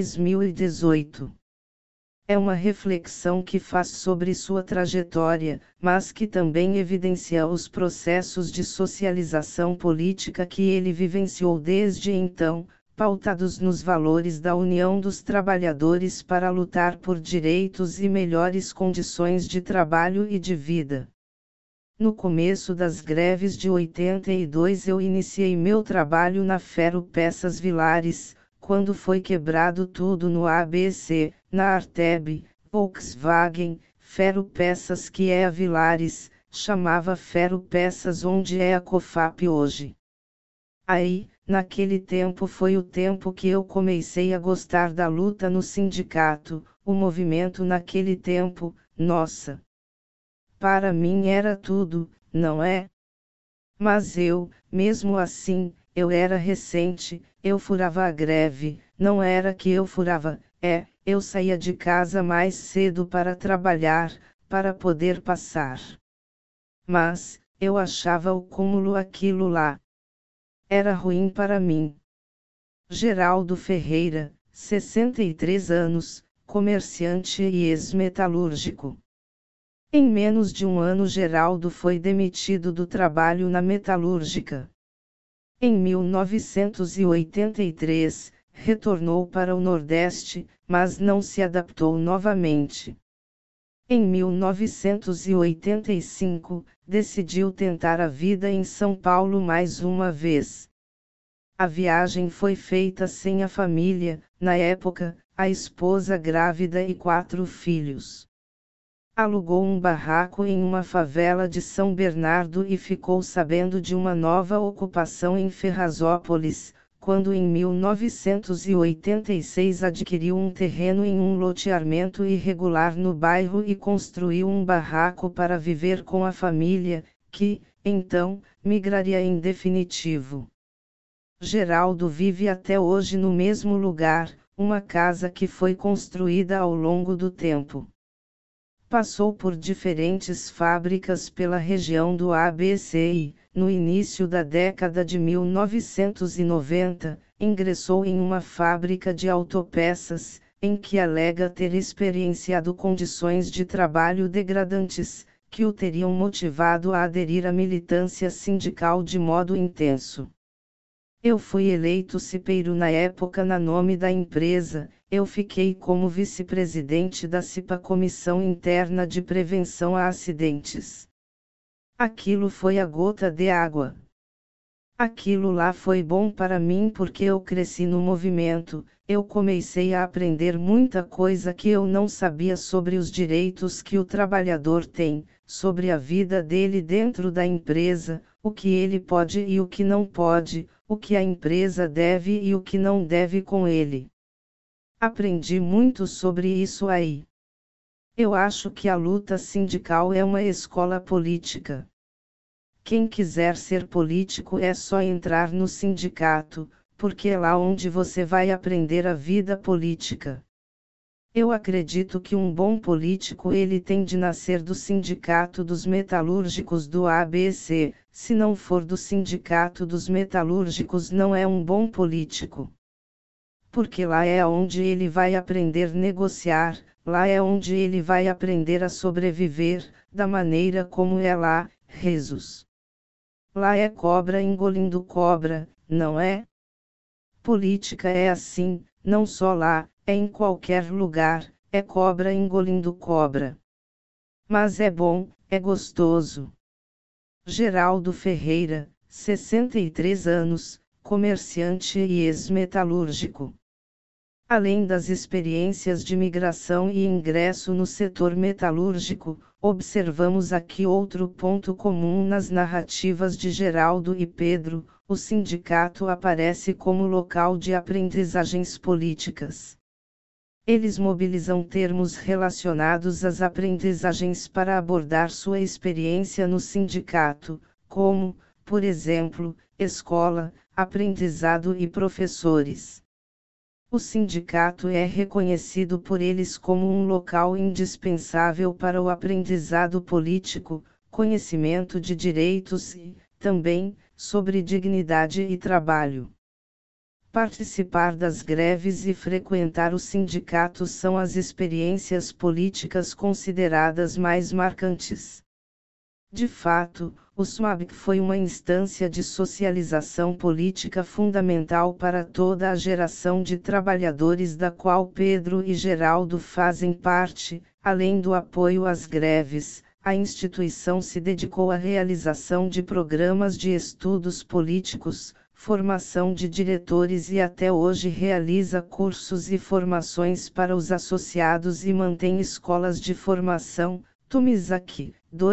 2018. É uma reflexão que faz sobre sua trajetória, mas que também evidencia os processos de socialização política que ele vivenciou desde então, pautados nos valores da união dos trabalhadores para lutar por direitos e melhores condições de trabalho e de vida. No começo das greves de 82 eu iniciei meu trabalho na Ferro Peças Vilares, quando foi quebrado tudo no ABC, na Arteb, Volkswagen, Ferro Peças que é a Vilares, chamava Ferro Peças onde é a Cofap hoje. Aí, naquele tempo foi o tempo que eu comecei a gostar da luta no sindicato, o movimento naquele tempo, nossa. Para mim era tudo, não é? Mas eu, mesmo assim, eu era recente, eu furava a greve, não era que eu furava, eu saía de casa mais cedo para trabalhar, para poder passar. Mas, eu achava o cúmulo aquilo lá. Era ruim para mim. Geraldo Ferreira, 63 anos, comerciante e ex-metalúrgico. Em menos de um ano Geraldo foi demitido do trabalho na metalúrgica. Em 1983, retornou para o Nordeste, mas não se adaptou novamente. Em 1985, decidiu tentar a vida em São Paulo mais uma vez. A viagem foi feita sem a família, na época, a esposa grávida e 4 filhos. Alugou um barraco em uma favela de São Bernardo e ficou sabendo de uma nova ocupação em Ferrazópolis, quando em 1986 adquiriu um terreno em um loteamento irregular no bairro e construiu um barraco para viver com a família, que, então, migraria em definitivo. Geraldo vive até hoje no mesmo lugar, uma casa que foi construída ao longo do tempo. Passou por diferentes fábricas pela região do ABC e, no início da década de 1990, ingressou em uma fábrica de autopeças, em que alega ter experienciado condições de trabalho degradantes, que o teriam motivado a aderir à militância sindical de modo intenso. Eu fui eleito cipeiro na época na nome da empresa, eu fiquei como vice-presidente da CIPA Comissão Interna de Prevenção a Acidentes. Aquilo foi a gota de água. Aquilo lá foi bom para mim porque eu cresci no movimento, eu comecei a aprender muita coisa que eu não sabia sobre os direitos que o trabalhador tem, sobre a vida dele dentro da empresa, o que ele pode e o que não pode, o que a empresa deve e o que não deve com ele. Aprendi muito sobre isso aí. Eu acho que a luta sindical é uma escola política. Quem quiser ser político é só entrar no sindicato, porque é lá onde você vai aprender a vida política. Eu acredito que um bom político ele tem de nascer do sindicato dos metalúrgicos do ABC, se não for do sindicato dos metalúrgicos não é um bom político. Porque lá é onde ele vai aprender a negociar, lá é onde ele vai aprender a sobreviver, da maneira como é lá, rezos. Lá é cobra engolindo cobra, não é? Política é assim, não só lá, é em qualquer lugar, é cobra engolindo cobra. Mas é bom, é gostoso. Geraldo Ferreira, 63 anos, comerciante e ex-metalúrgico. Além das experiências de migração e ingresso no setor metalúrgico, observamos aqui outro ponto comum nas narrativas de Geraldo e Pedro: o sindicato aparece como local de aprendizagens políticas. Eles mobilizam termos relacionados às aprendizagens para abordar sua experiência no sindicato, como, por exemplo, escola, aprendizado e professores. O sindicato é reconhecido por eles como um local indispensável para o aprendizado político, conhecimento de direitos e, também, sobre dignidade e trabalho. Participar das greves e frequentar o sindicato são as experiências políticas consideradas mais marcantes. De fato, o SMAB foi uma instância de socialização política fundamental para toda a geração de trabalhadores da qual Pedro e Geraldo fazem parte. Além do apoio às greves, a instituição se dedicou à realização de programas de estudos políticos, formação de diretores e até hoje realiza cursos e formações para os associados e mantém escolas de formação. Tomizaki,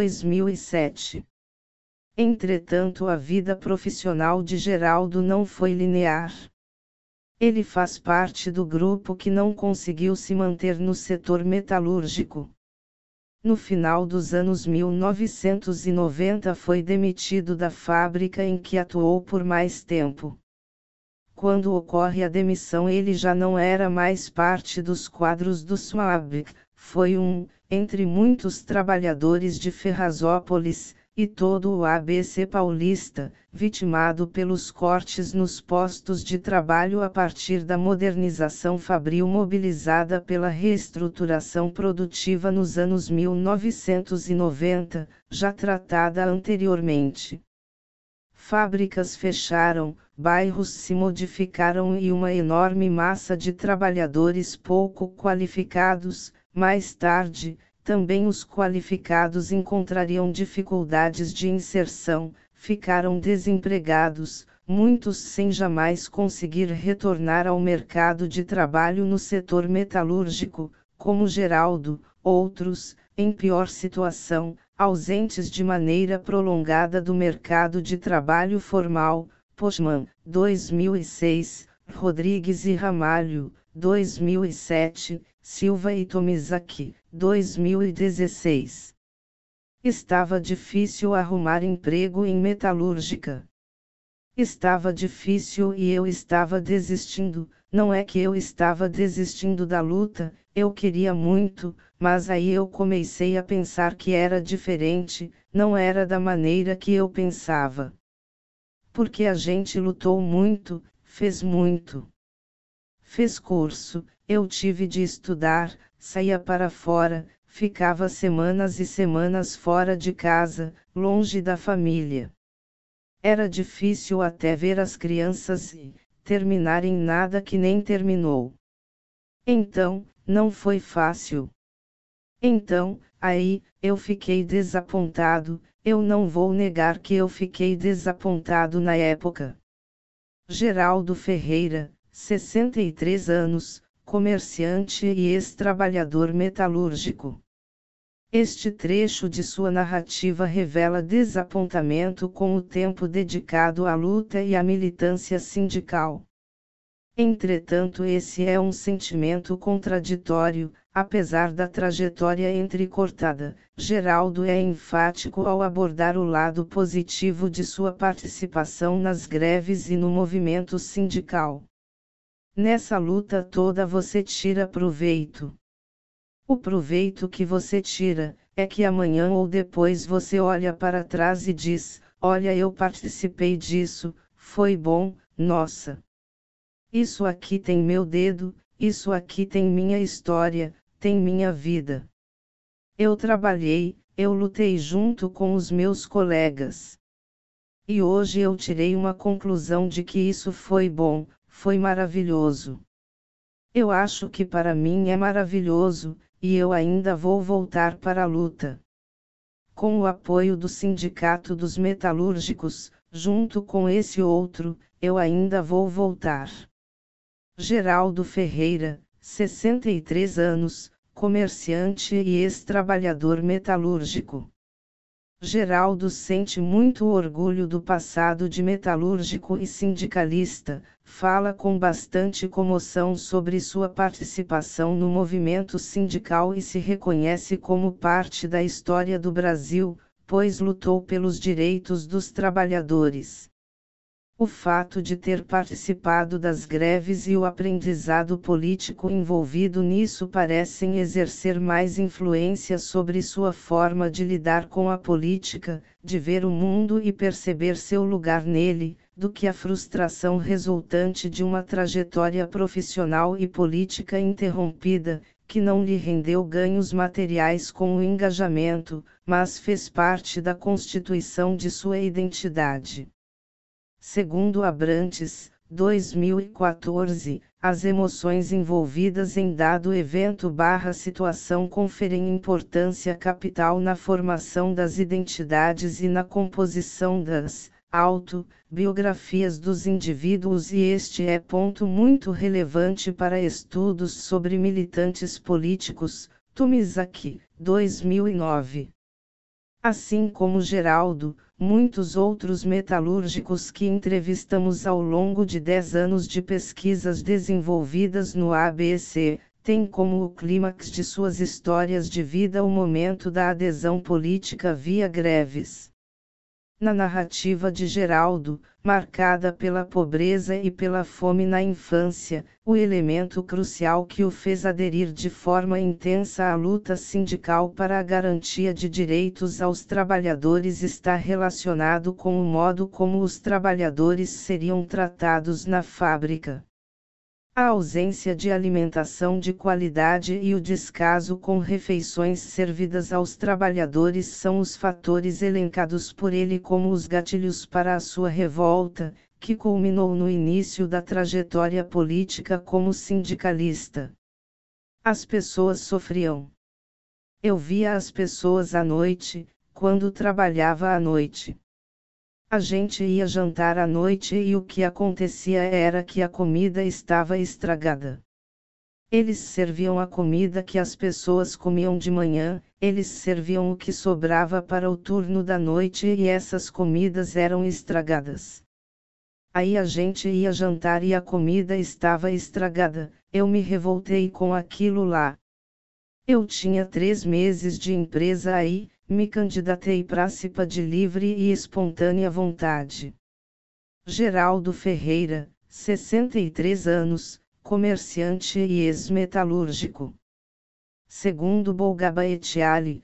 2007. Entretanto, a vida profissional de Geraldo não foi linear. Ele faz parte do grupo que não conseguiu se manter no setor metalúrgico. No final dos anos 1990 foi demitido da fábrica em que atuou por mais tempo. Quando ocorre a demissão, ele já não era mais parte dos quadros do SMAB, foi entre muitos trabalhadores de Ferrazópolis, e todo o ABC paulista, vitimado pelos cortes nos postos de trabalho a partir da modernização fabril mobilizada pela reestruturação produtiva nos anos 1990, já tratada anteriormente. Fábricas fecharam, bairros se modificaram e uma enorme massa de trabalhadores pouco qualificados, mais tarde, também os qualificados encontrariam dificuldades de inserção, ficaram desempregados, muitos sem jamais conseguir retornar ao mercado de trabalho no setor metalúrgico, como Geraldo, outros, em pior situação, ausentes de maneira prolongada do mercado de trabalho formal. Postman, 2006, Rodrigues e Ramalho, 2007, Silva e Tomizaki, 2016. Estava difícil arrumar emprego em metalúrgica. Estava difícil e eu estava desistindo. Não é que eu estava desistindo da luta, eu queria muito, mas aí eu comecei a pensar que era diferente, não era da maneira que eu pensava. Porque a gente lutou muito, fez muito. Fez curso, eu tive de estudar, saía para fora, ficava semanas e semanas fora de casa, longe da família. Era difícil até ver as crianças terminarem nada que nem terminou. Então, não foi fácil. Então, aí, eu fiquei desapontado, eu não vou negar que eu fiquei desapontado na época. Geraldo Ferreira, 63 anos, comerciante e ex-trabalhador metalúrgico. Este trecho de sua narrativa revela desapontamento com o tempo dedicado à luta e à militância sindical. Entretanto, esse é um sentimento contraditório, apesar da trajetória entrecortada. Geraldo é enfático ao abordar o lado positivo de sua participação nas greves e no movimento sindical. Nessa luta toda você tira proveito. O proveito que você tira, é que amanhã ou depois você olha para trás e diz: olha, eu participei disso, foi bom, nossa. Isso aqui tem meu dedo, isso aqui tem minha história, tem minha vida. Eu trabalhei, eu lutei junto com os meus colegas. E hoje eu tirei uma conclusão de que isso foi bom, foi maravilhoso. Eu acho que para mim é maravilhoso, e eu ainda vou voltar para a luta. Com o apoio do Sindicato dos Metalúrgicos, junto com esse outro, eu ainda vou voltar. Geraldo Ferreira, 63 anos, comerciante e ex-trabalhador metalúrgico. Geraldo sente muito orgulho do passado de metalúrgico e sindicalista, fala com bastante comoção sobre sua participação no movimento sindical e se reconhece como parte da história do Brasil, pois lutou pelos direitos dos trabalhadores. O fato de ter participado das greves e o aprendizado político envolvido nisso parecem exercer mais influência sobre sua forma de lidar com a política, de ver o mundo e perceber seu lugar nele, do que a frustração resultante de uma trajetória profissional e política interrompida, que não lhe rendeu ganhos materiais com o engajamento, mas fez parte da constituição de sua identidade. Segundo Abrantes, 2014, as emoções envolvidas em dado evento/situação conferem importância capital na formação das identidades e na composição das autobiografias dos indivíduos, e este é ponto muito relevante para estudos sobre militantes políticos. Tomizaki, 2009. Assim como Geraldo, muitos outros metalúrgicos que entrevistamos ao longo de 10 anos de pesquisas desenvolvidas no ABC, têm como o clímax de suas histórias de vida o momento da adesão política via greves. Na narrativa de Geraldo, marcada pela pobreza e pela fome na infância, o elemento crucial que o fez aderir de forma intensa à luta sindical para a garantia de direitos aos trabalhadores está relacionado com o modo como os trabalhadores seriam tratados na fábrica. A ausência de alimentação de qualidade e o descaso com refeições servidas aos trabalhadores são os fatores elencados por ele como os gatilhos para a sua revolta, que culminou no início da trajetória política como sindicalista. As pessoas sofriam. Eu via as pessoas à noite, quando trabalhava à noite. A gente ia jantar à noite e o que acontecia era que a comida estava estragada. Eles serviam a comida que as pessoas comiam de manhã, eles serviam o que sobrava para o turno da noite e essas comidas eram estragadas. Aí a gente ia jantar e a comida estava estragada, eu me revoltei com aquilo lá. Eu tinha 3 meses de empresa aí. Me candidatei participa de livre e espontânea vontade. Geraldo Ferreira, 63 anos, comerciante e ex-metalúrgico. Segundo Bolgabaetiali,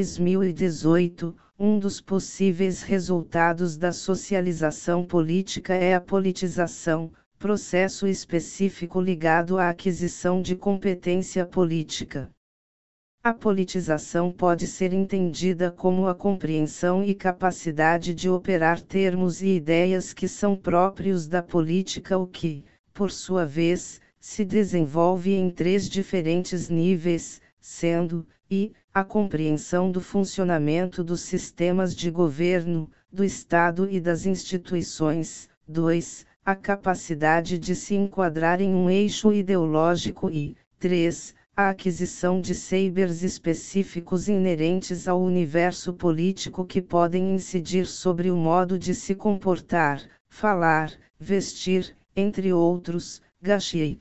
2018, um dos possíveis resultados da socialização política é a politização, processo específico ligado à aquisição de competência política. A politização pode ser entendida como a compreensão e capacidade de operar termos e ideias que são próprios da política, o que, por sua vez, se desenvolve em 3 diferentes níveis, sendo, a compreensão do funcionamento dos sistemas de governo, do Estado e das instituições, 2, a capacidade de se enquadrar em um eixo ideológico e, 3, a aquisição de sabers específicos inerentes ao universo político que podem incidir sobre o modo de se comportar, falar, vestir, entre outros. Gachier,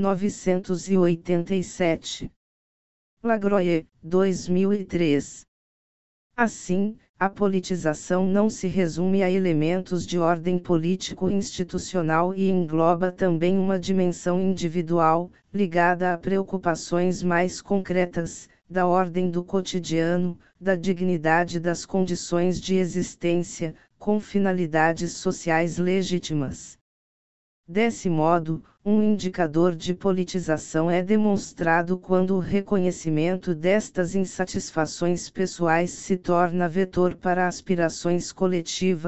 1987. Lagroye, 2003. Assim, a politização não se resume a elementos de ordem político-institucional e engloba também uma dimensão individual, ligada a preocupações mais concretas, da ordem do cotidiano, da dignidade das condições de existência, com finalidades sociais legítimas. Desse modo, um indicador de politização é demonstrado quando o reconhecimento destas insatisfações pessoais se torna vetor para aspirações coletivas,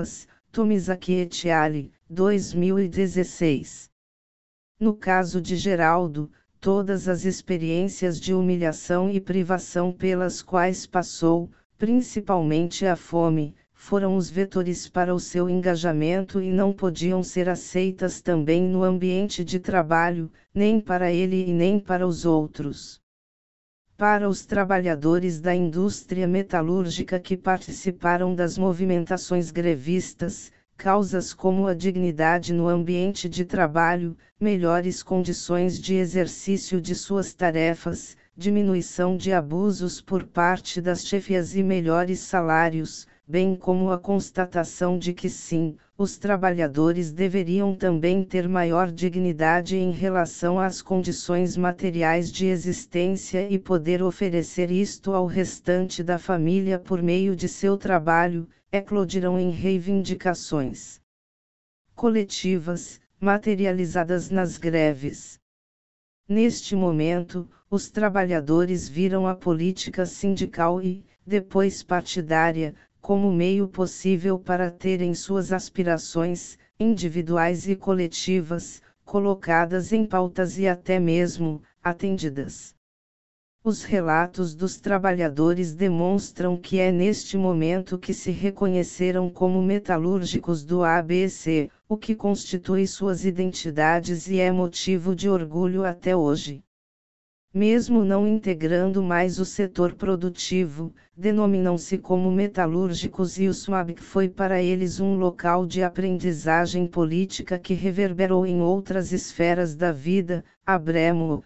Tomizaki et al., 2016. No caso de Geraldo, todas as experiências de humilhação e privação pelas quais passou, principalmente a fome, foram os vetores para o seu engajamento e não podiam ser aceitas também no ambiente de trabalho, nem para ele e nem para os outros. Para os trabalhadores da indústria metalúrgica que participaram das movimentações grevistas, causas como a dignidade no ambiente de trabalho, melhores condições de exercício de suas tarefas, diminuição de abusos por parte das chefias e melhores salários, bem como a constatação de que sim, os trabalhadores deveriam também ter maior dignidade em relação às condições materiais de existência e poder oferecer isto ao restante da família por meio de seu trabalho, eclodiram em reivindicações coletivas, materializadas nas greves. Neste momento, os trabalhadores viram a política sindical e, depois partidária, como meio possível para terem suas aspirações, individuais e coletivas, colocadas em pautas e até mesmo, atendidas. Os relatos dos trabalhadores demonstram que é neste momento que se reconheceram como metalúrgicos do ABC, o que constitui suas identidades e é motivo de orgulho até hoje. Mesmo não integrando mais o setor produtivo, denominam-se como metalúrgicos e o SMAB foi para eles um local de aprendizagem política que reverberou em outras esferas da vida. Abramo,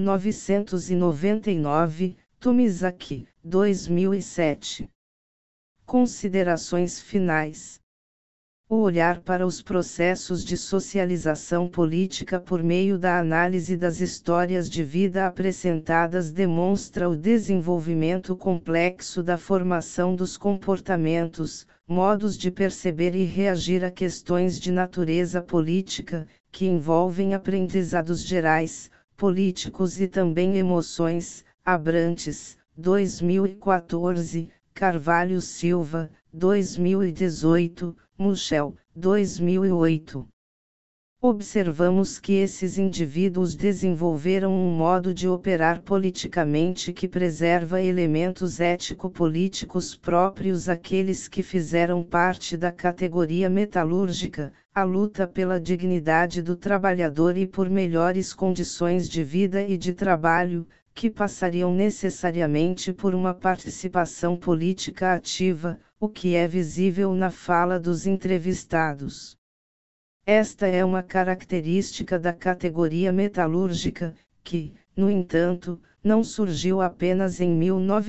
1999, Tomizaki, 2007. Considerações finais. O olhar para os processos de socialização política por meio da análise das histórias de vida apresentadas demonstra o desenvolvimento complexo da formação dos comportamentos, modos de perceber e reagir a questões de natureza política, que envolvem aprendizados gerais, políticos e também emoções. Abrantes, 2014, Carvalho Silva, 2018, Muschel, 2008. Observamos que esses indivíduos desenvolveram um modo de operar politicamente que preserva elementos ético-políticos próprios àqueles que fizeram parte da categoria metalúrgica, a luta pela dignidade do trabalhador e por melhores condições de vida e de trabalho, que passariam necessariamente por uma participação política ativa, o que é visível na fala dos entrevistados. Esta é uma característica da categoria metalúrgica, que, no entanto, não surgiu apenas em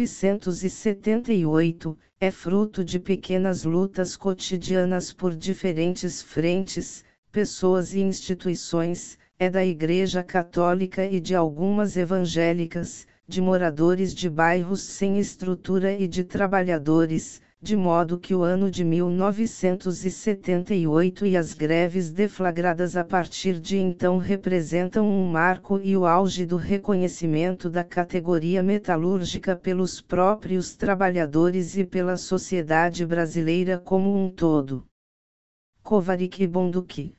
1978, é fruto de pequenas lutas cotidianas por diferentes frentes, pessoas e instituições, é da Igreja Católica e de algumas evangélicas, de moradores de bairros sem estrutura e de trabalhadores, de modo que o ano de 1978 e as greves deflagradas a partir de então representam um marco e o auge do reconhecimento da categoria metalúrgica pelos próprios trabalhadores e pela sociedade brasileira como um todo. Kovarik e Bonduki,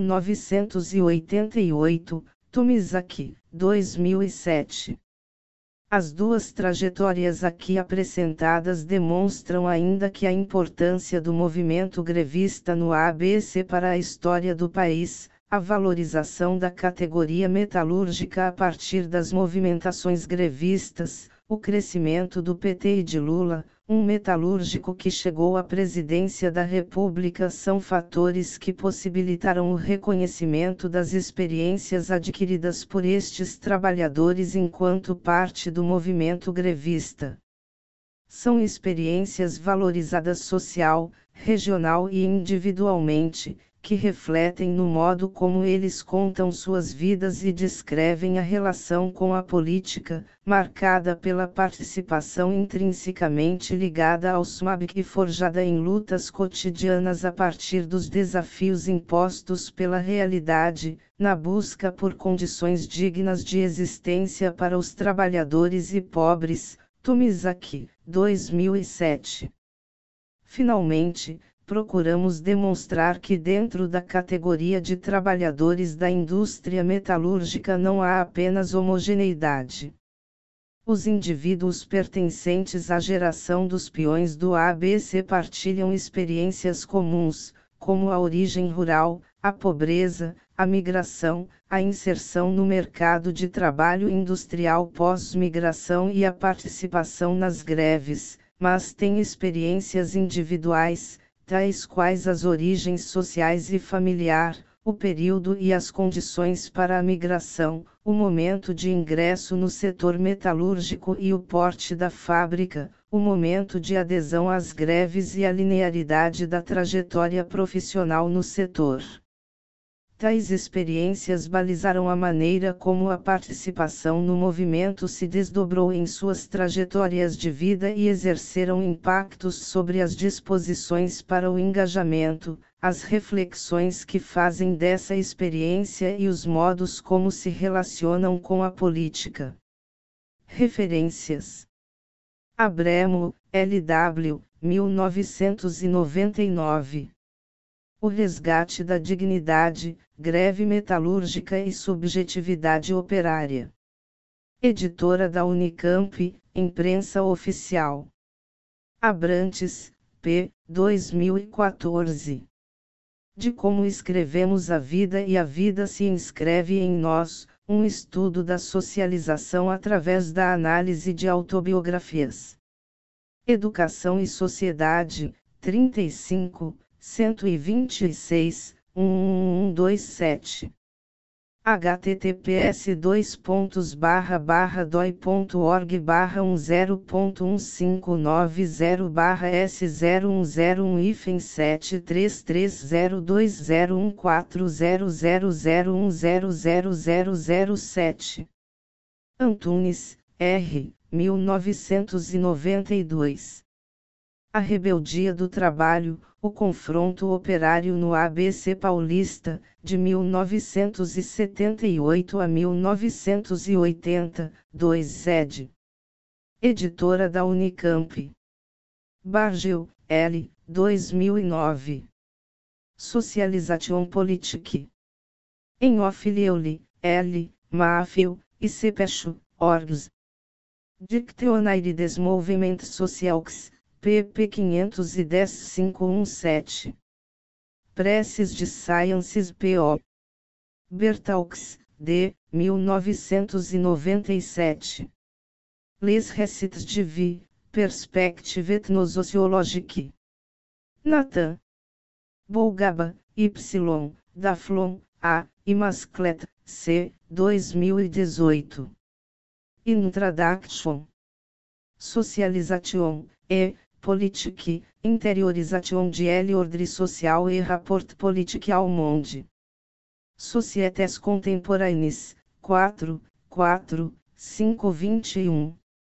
1988, Tomizaki, 2007. As duas trajetórias aqui apresentadas demonstram ainda que a importância do movimento grevista no ABC para a história do país, a valorização da categoria metalúrgica a partir das movimentações grevistas, o crescimento do PT e de Lula, um metalúrgico que chegou à presidência da República são fatores que possibilitaram o reconhecimento das experiências adquiridas por estes trabalhadores enquanto parte do movimento grevista. São experiências valorizadas social, regional e individualmente, que refletem no modo como eles contam suas vidas e descrevem a relação com a política, marcada pela participação intrinsecamente ligada ao SMAB e forjada em lutas cotidianas a partir dos desafios impostos pela realidade, na busca por condições dignas de existência para os trabalhadores e pobres. Tomizaki, 2007. Finalmente, procuramos demonstrar que dentro da categoria de trabalhadores da indústria metalúrgica não há apenas homogeneidade. Os indivíduos pertencentes à geração dos peões do ABC partilham experiências comuns, como a origem rural, a pobreza, a migração, a inserção no mercado de trabalho industrial pós-migração e a participação nas greves, mas têm experiências individuais, tais quais as origens sociais e familiar, o período e as condições para a migração, o momento de ingresso no setor metalúrgico e o porte da fábrica, o momento de adesão às greves e a linearidade da trajetória profissional no setor. Tais experiências balizaram a maneira como a participação no movimento se desdobrou em suas trajetórias de vida e exerceram impactos sobre as disposições para o engajamento, as reflexões que fazem dessa experiência e os modos como se relacionam com a política. Referências: Abramo, L.W., 1999. O resgate da dignidade, greve metalúrgica e subjetividade operária. Editora da Unicamp, Imprensa Oficial. Abrantes, P. 2014. De como escrevemos a vida e a vida se inscreve em nós, um estudo da socialização através da análise de autobiografias. Educação e Sociedade, 35, 126, 1127. https://doi.org/101501014001000100007. Antunes, R. 1992. A Rebeldia do Trabalho, o confronto operário no ABC Paulista, de 1978 a 1980, 2 ed. Editora da Unicamp. Bargel, L. 2009. Socialisation politique. Em Offleuly, L. Maffel, e Cepescho, Orgs. Dictionnaire des Mouvements Sociaux, pp 510-517. Preces de Sciences P.O. Bertaux, D. 1997. Les Récits de Vie, Perspective ethnosociologique. Nathan Bougaba, Y. Daflon, A. e Masclet, C. 2018. Introduction. Socialisation, E. Politique, Interiorisation de l'ordre social et rapport politique au monde. Sociétés contemporaines, 4, 521.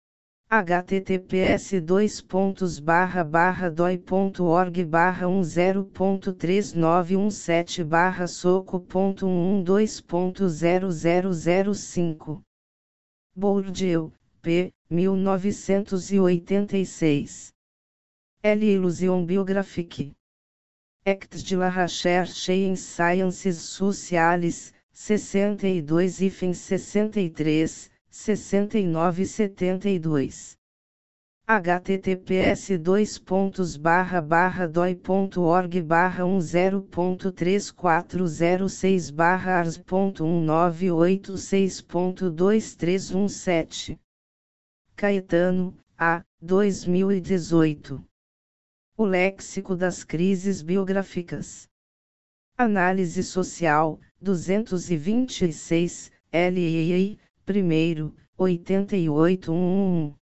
https://doi.org/10.3917/soco.12.0005. Bourdieu, P. 1986. L'illusion biographique. Actes de la recherche en sciences sociales, 62-63, 69-72. https://doi.org/10.3406/ars.1986.2317. Caetano, A. 2018. O Léxico das Crises Biográficas. Análise Social, 226, LEI, 1º, 8811.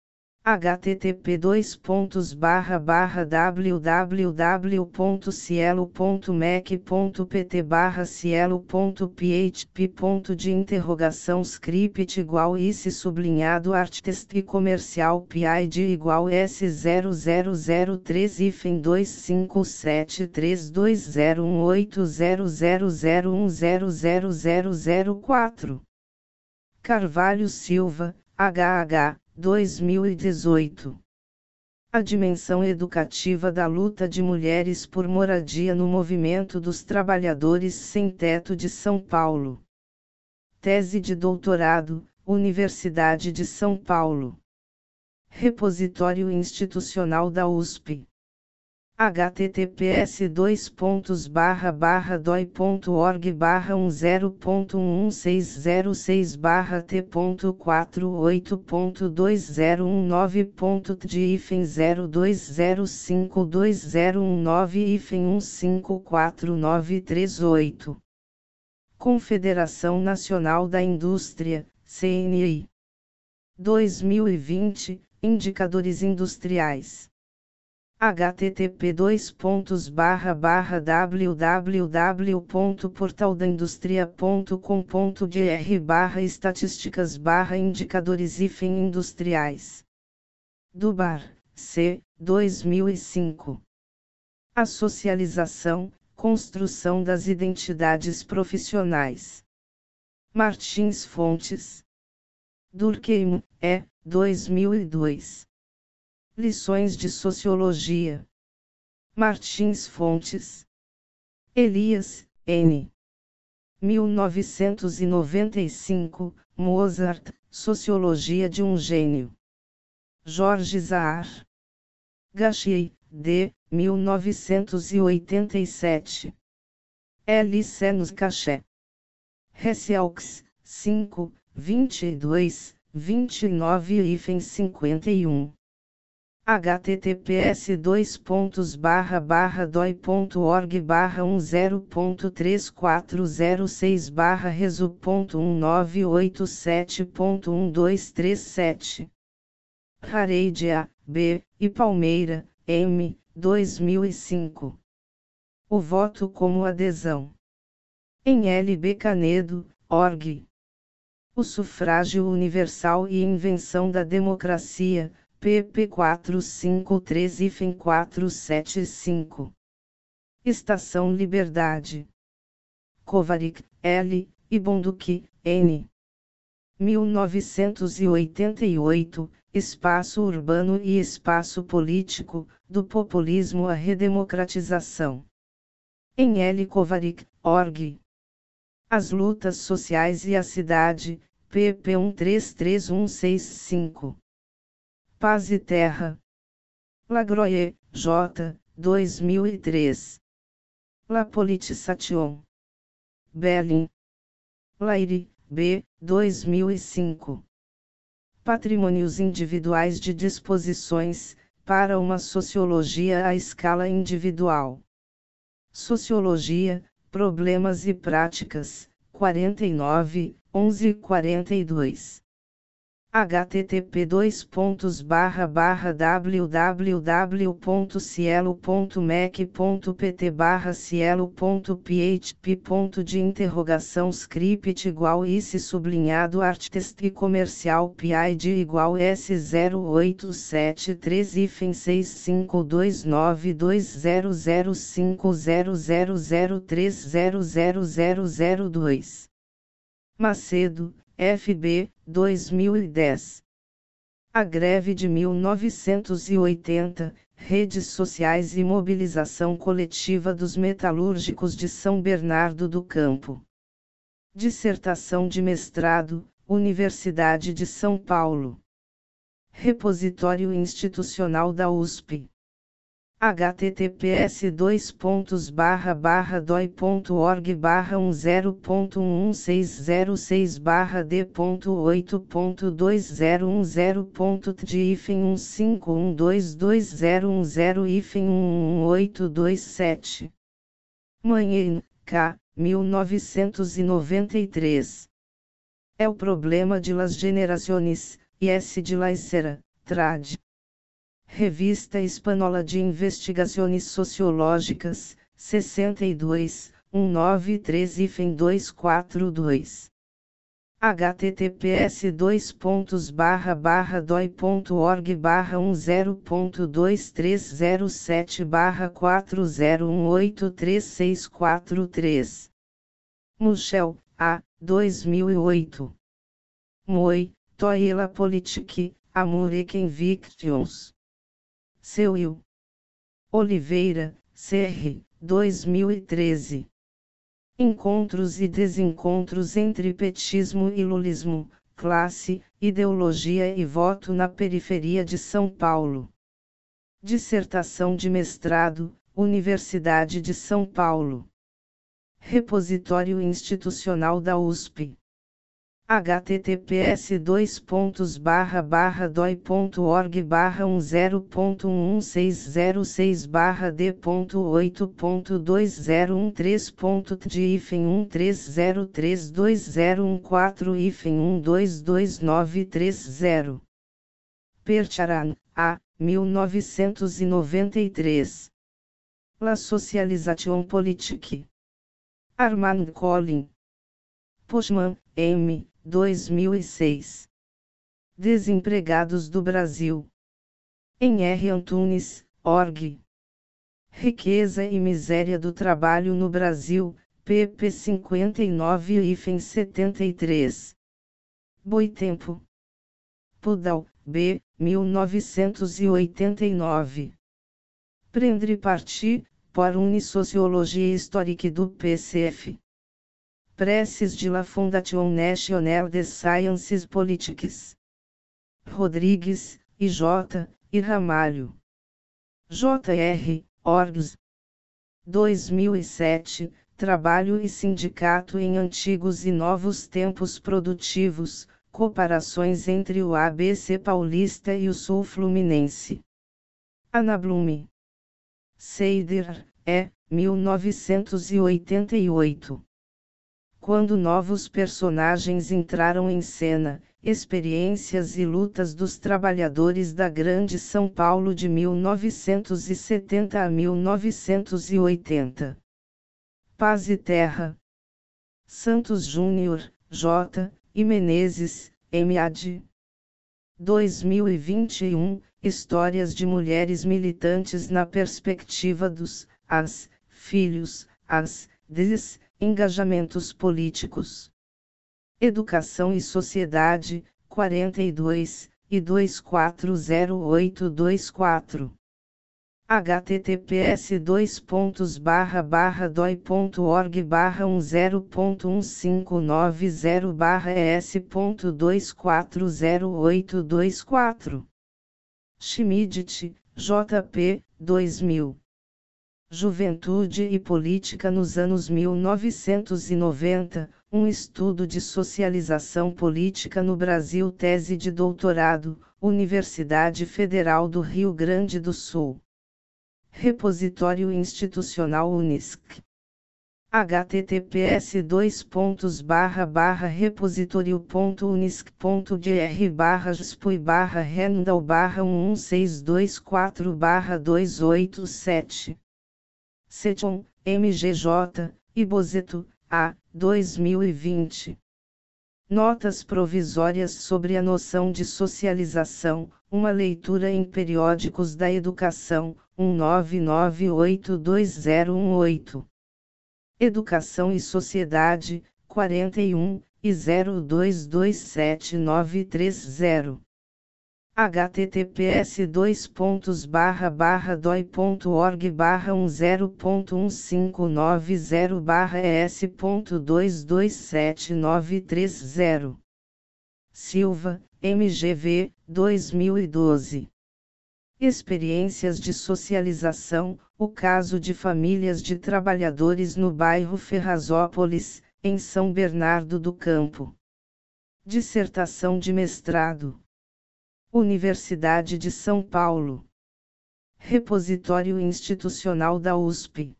http://www.cielo.mec.pt/cielo.php. Script igual ICE sublinhado artist e comercial PID igual S0003 hífen 25732018000100004. Carvalho Silva, HH, 2018. A dimensão educativa da luta de mulheres por moradia no Movimento dos Trabalhadores Sem Teto de São Paulo. Tese de doutorado, Universidade de São Paulo. Repositório institucional da USP. https://doi.org/1.016202019.15498. Confederação Nacional da Indústria, CNI. 2020, Indicadores Industriais. http://www.portaldaindustria.com.br/estatísticas/indicadores industriais. C. 2005. A socialização, construção das identidades profissionais. Martins Fontes. Durkheim, 2002. Lições de Sociologia. Martins Fontes. Elias, N. 1995, Mozart, Sociologia de um Gênio. Jorge Zahar. Gachiei, D. 1987. L. Senos Caché. Hesselx, 5, 22, 29-51. https://doi.org/10.3406/resu.1987.1237. Hareidia, B., e Palmeira, M., 2005. O voto como adesão. Em L.B. Canedo, org. O sufrágio universal e invenção da democracia, pp 453-475. Estação Liberdade. Kovarik, L., e Bonducki, N. 1988, Espaço Urbano e Espaço Político, do Populismo à Redemocratização. Em L. Kovarik, org. As Lutas Sociais e a Cidade, pp 133165. Paz e Terra. Lagroye, J., 2003. La Politisation. Berlin. Laire, B., 2005. Patrimônios individuais de disposições, para uma sociologia à escala individual. Sociologia, Problemas e Práticas, 49, 1142. http://www.cielo.mec.pt/cielo.php. Script igual ICE sublinhado arttest e comercial PID igual S087352920005000300002. Macedo, FB, 2010. A greve de 1980, redes sociais e mobilização coletiva dos metalúrgicos de São Bernardo do Campo. Dissertação de mestrado, Universidade de São Paulo. Repositório institucional da USP. https://doi.org/10.1006/d.8.2010/115121010-11827. Manhen, K., 1993. É o problema de las generaciones, e S. de la Esera, trad. Revista Espanhola de Investigações Sociológicas, 62, 193-242. https://doi.org/102307401836443. Muschel, A., 2008. Moi, Toi et la politique, Amour et Convictions. Seu Oliveira, CR, 2013. Encontros e desencontros entre petismo e lulismo, classe, ideologia e voto na periferia de São Paulo. Dissertação de mestrado, Universidade de São Paulo. Repositório institucional da USP. https://doi.org/10.160/d.8.2013.13013-1222930. Percharan, A. 1993. La Socialisation Politique. Armand Collin. Postman, M. 2006. Desempregados do Brasil. Em R. Antunes, org. Riqueza e miséria do trabalho no Brasil, pp 59-73. Boitempo. Pudal, B. 1989. Prendre parti, por une sociologie historique du PCF. Preces de la Fondation Nationale des Sciences Politiques. Rodrigues, I.J., e Ramalho. J.R., Orgs. 2007, Trabalho e Sindicato em Antigos e Novos Tempos Produtivos, Comparações entre o ABC Paulista e o Sul Fluminense. Ana Blume. Seider, E. 1988. Quando novos personagens entraram em cena, experiências e lutas dos trabalhadores da Grande São Paulo de 1970 a 1980. Paz e Terra. Santos Júnior, J., e Menezes, M.A.D. 2021, Histórias de mulheres militantes na perspectiva dos, as, filhos, as, des, engajamentos políticos. Educação e Sociedade, 42, e 240824. https://doi.org/1.1590/es.240824. Schmidt, J.P., 2000. Juventude e Política nos anos 1990, um estudo de socialização política no Brasil. Tese de doutorado, Universidade Federal do Rio Grande do Sul. Repositório Institucional Unisc. https://repositorio.unisc.gr/spui/randall/11624/287. Seton, MGJ, e Bozeto, A. 2020. Notas provisórias sobre a noção de socialização, uma leitura em periódicos da educação, 19982018. Educação e Sociedade, 41, e 02279930. https://doi.org/10.1590/es.227930. Silva, MGV, 2012. Experiências de socialização, o caso de famílias de trabalhadores no bairro Ferrazópolis, em São Bernardo do Campo. Dissertação de mestrado. Universidade de São Paulo. Repositório Institucional da USP.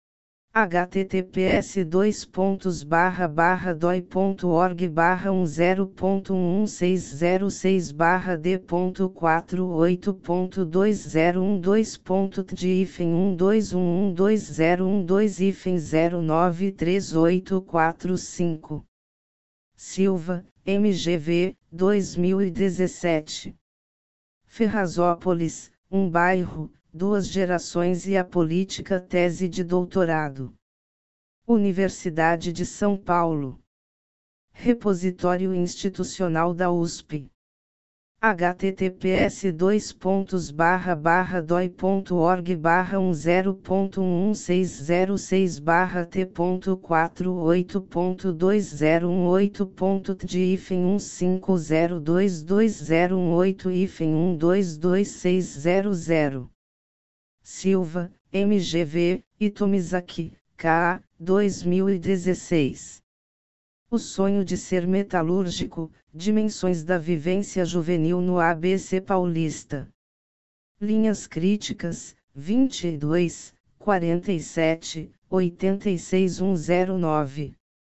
https://doi.org/10160/d.48.200112.120093845. Silva, MGV, 2017. Ferrazópolis, um bairro, 2 gerações e a política. Tese de doutorado. Universidade de São Paulo. Repositório Institucional da USP. https://doi.org/104.8.2018.1602018-1222600. Silva, MGV, e Tomizaki, K.A., 2016. O sonho de ser metalúrgico, dimensões da vivência juvenil no ABC Paulista. Linhas críticas, 22, 47, 86109.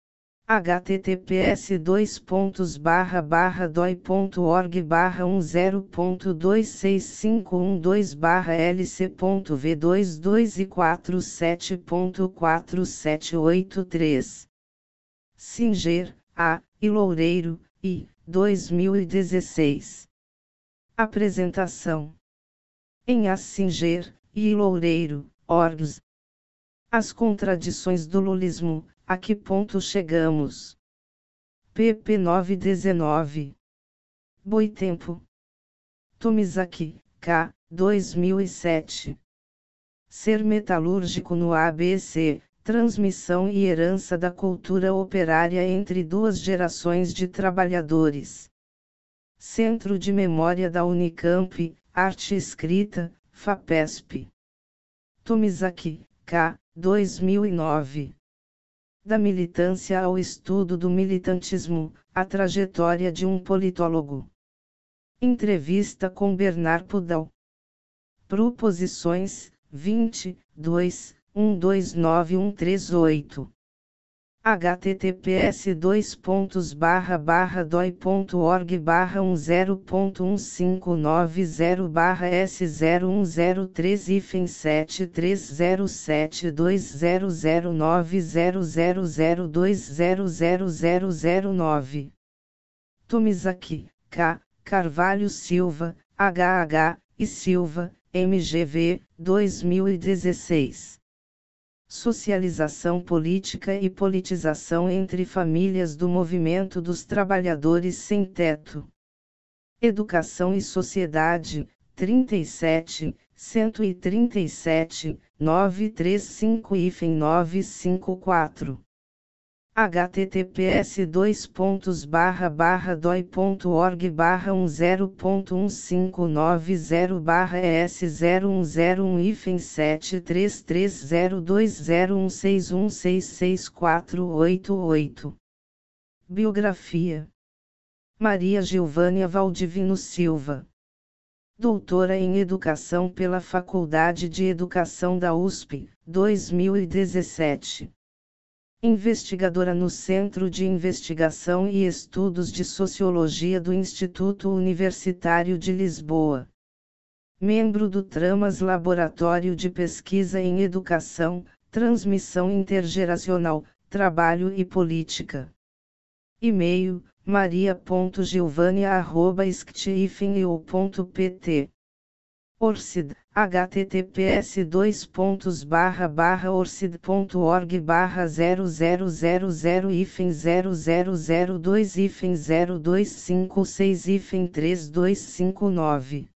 https://doi.org/10.26512/lc.v22 Singer, A., e Loureiro, I., 2016. Apresentação. Em A. Singer, I. Loureiro, orgs. As contradições do lulismo, a que ponto chegamos? pp 919. Boitempo. Tomizaki, K., 2007. Ser metalúrgico no ABC, transmissão e herança da cultura operária entre duas gerações de trabalhadores. Centro de Memória da Unicamp, Arte Escrita, FAPESP. Tomizaki, K., 2009. Da militância ao estudo do militantismo, a trajetória de um politólogo. Entrevista com Bernard Pudal. Proposições, 20, 2, 129138. https://doi.org/10.15903-7307002000009. Tomizaki, K., Carvalho Silva, HH, e Silva, MGV, 2016. Socialização política e politização entre famílias do movimento dos trabalhadores sem teto. Educação e Sociedade, 37, 137, 935-954. https://doi.org/10.15901-7302016166488. Biografia. Maria Gilvânia Valdivino Silva. Doutora em Educação pela Faculdade de Educação da USP, 2017. Investigadora no Centro de Investigação e Estudos de Sociologia do Instituto Universitário de Lisboa. Membro do Tramas Laboratório de Pesquisa em Educação, Transmissão Intergeracional, Trabalho e Política. E-mail, maria.gilvania@sct-eu.pt. ORCID, https://orcid.org/0000-0002-02556-3259.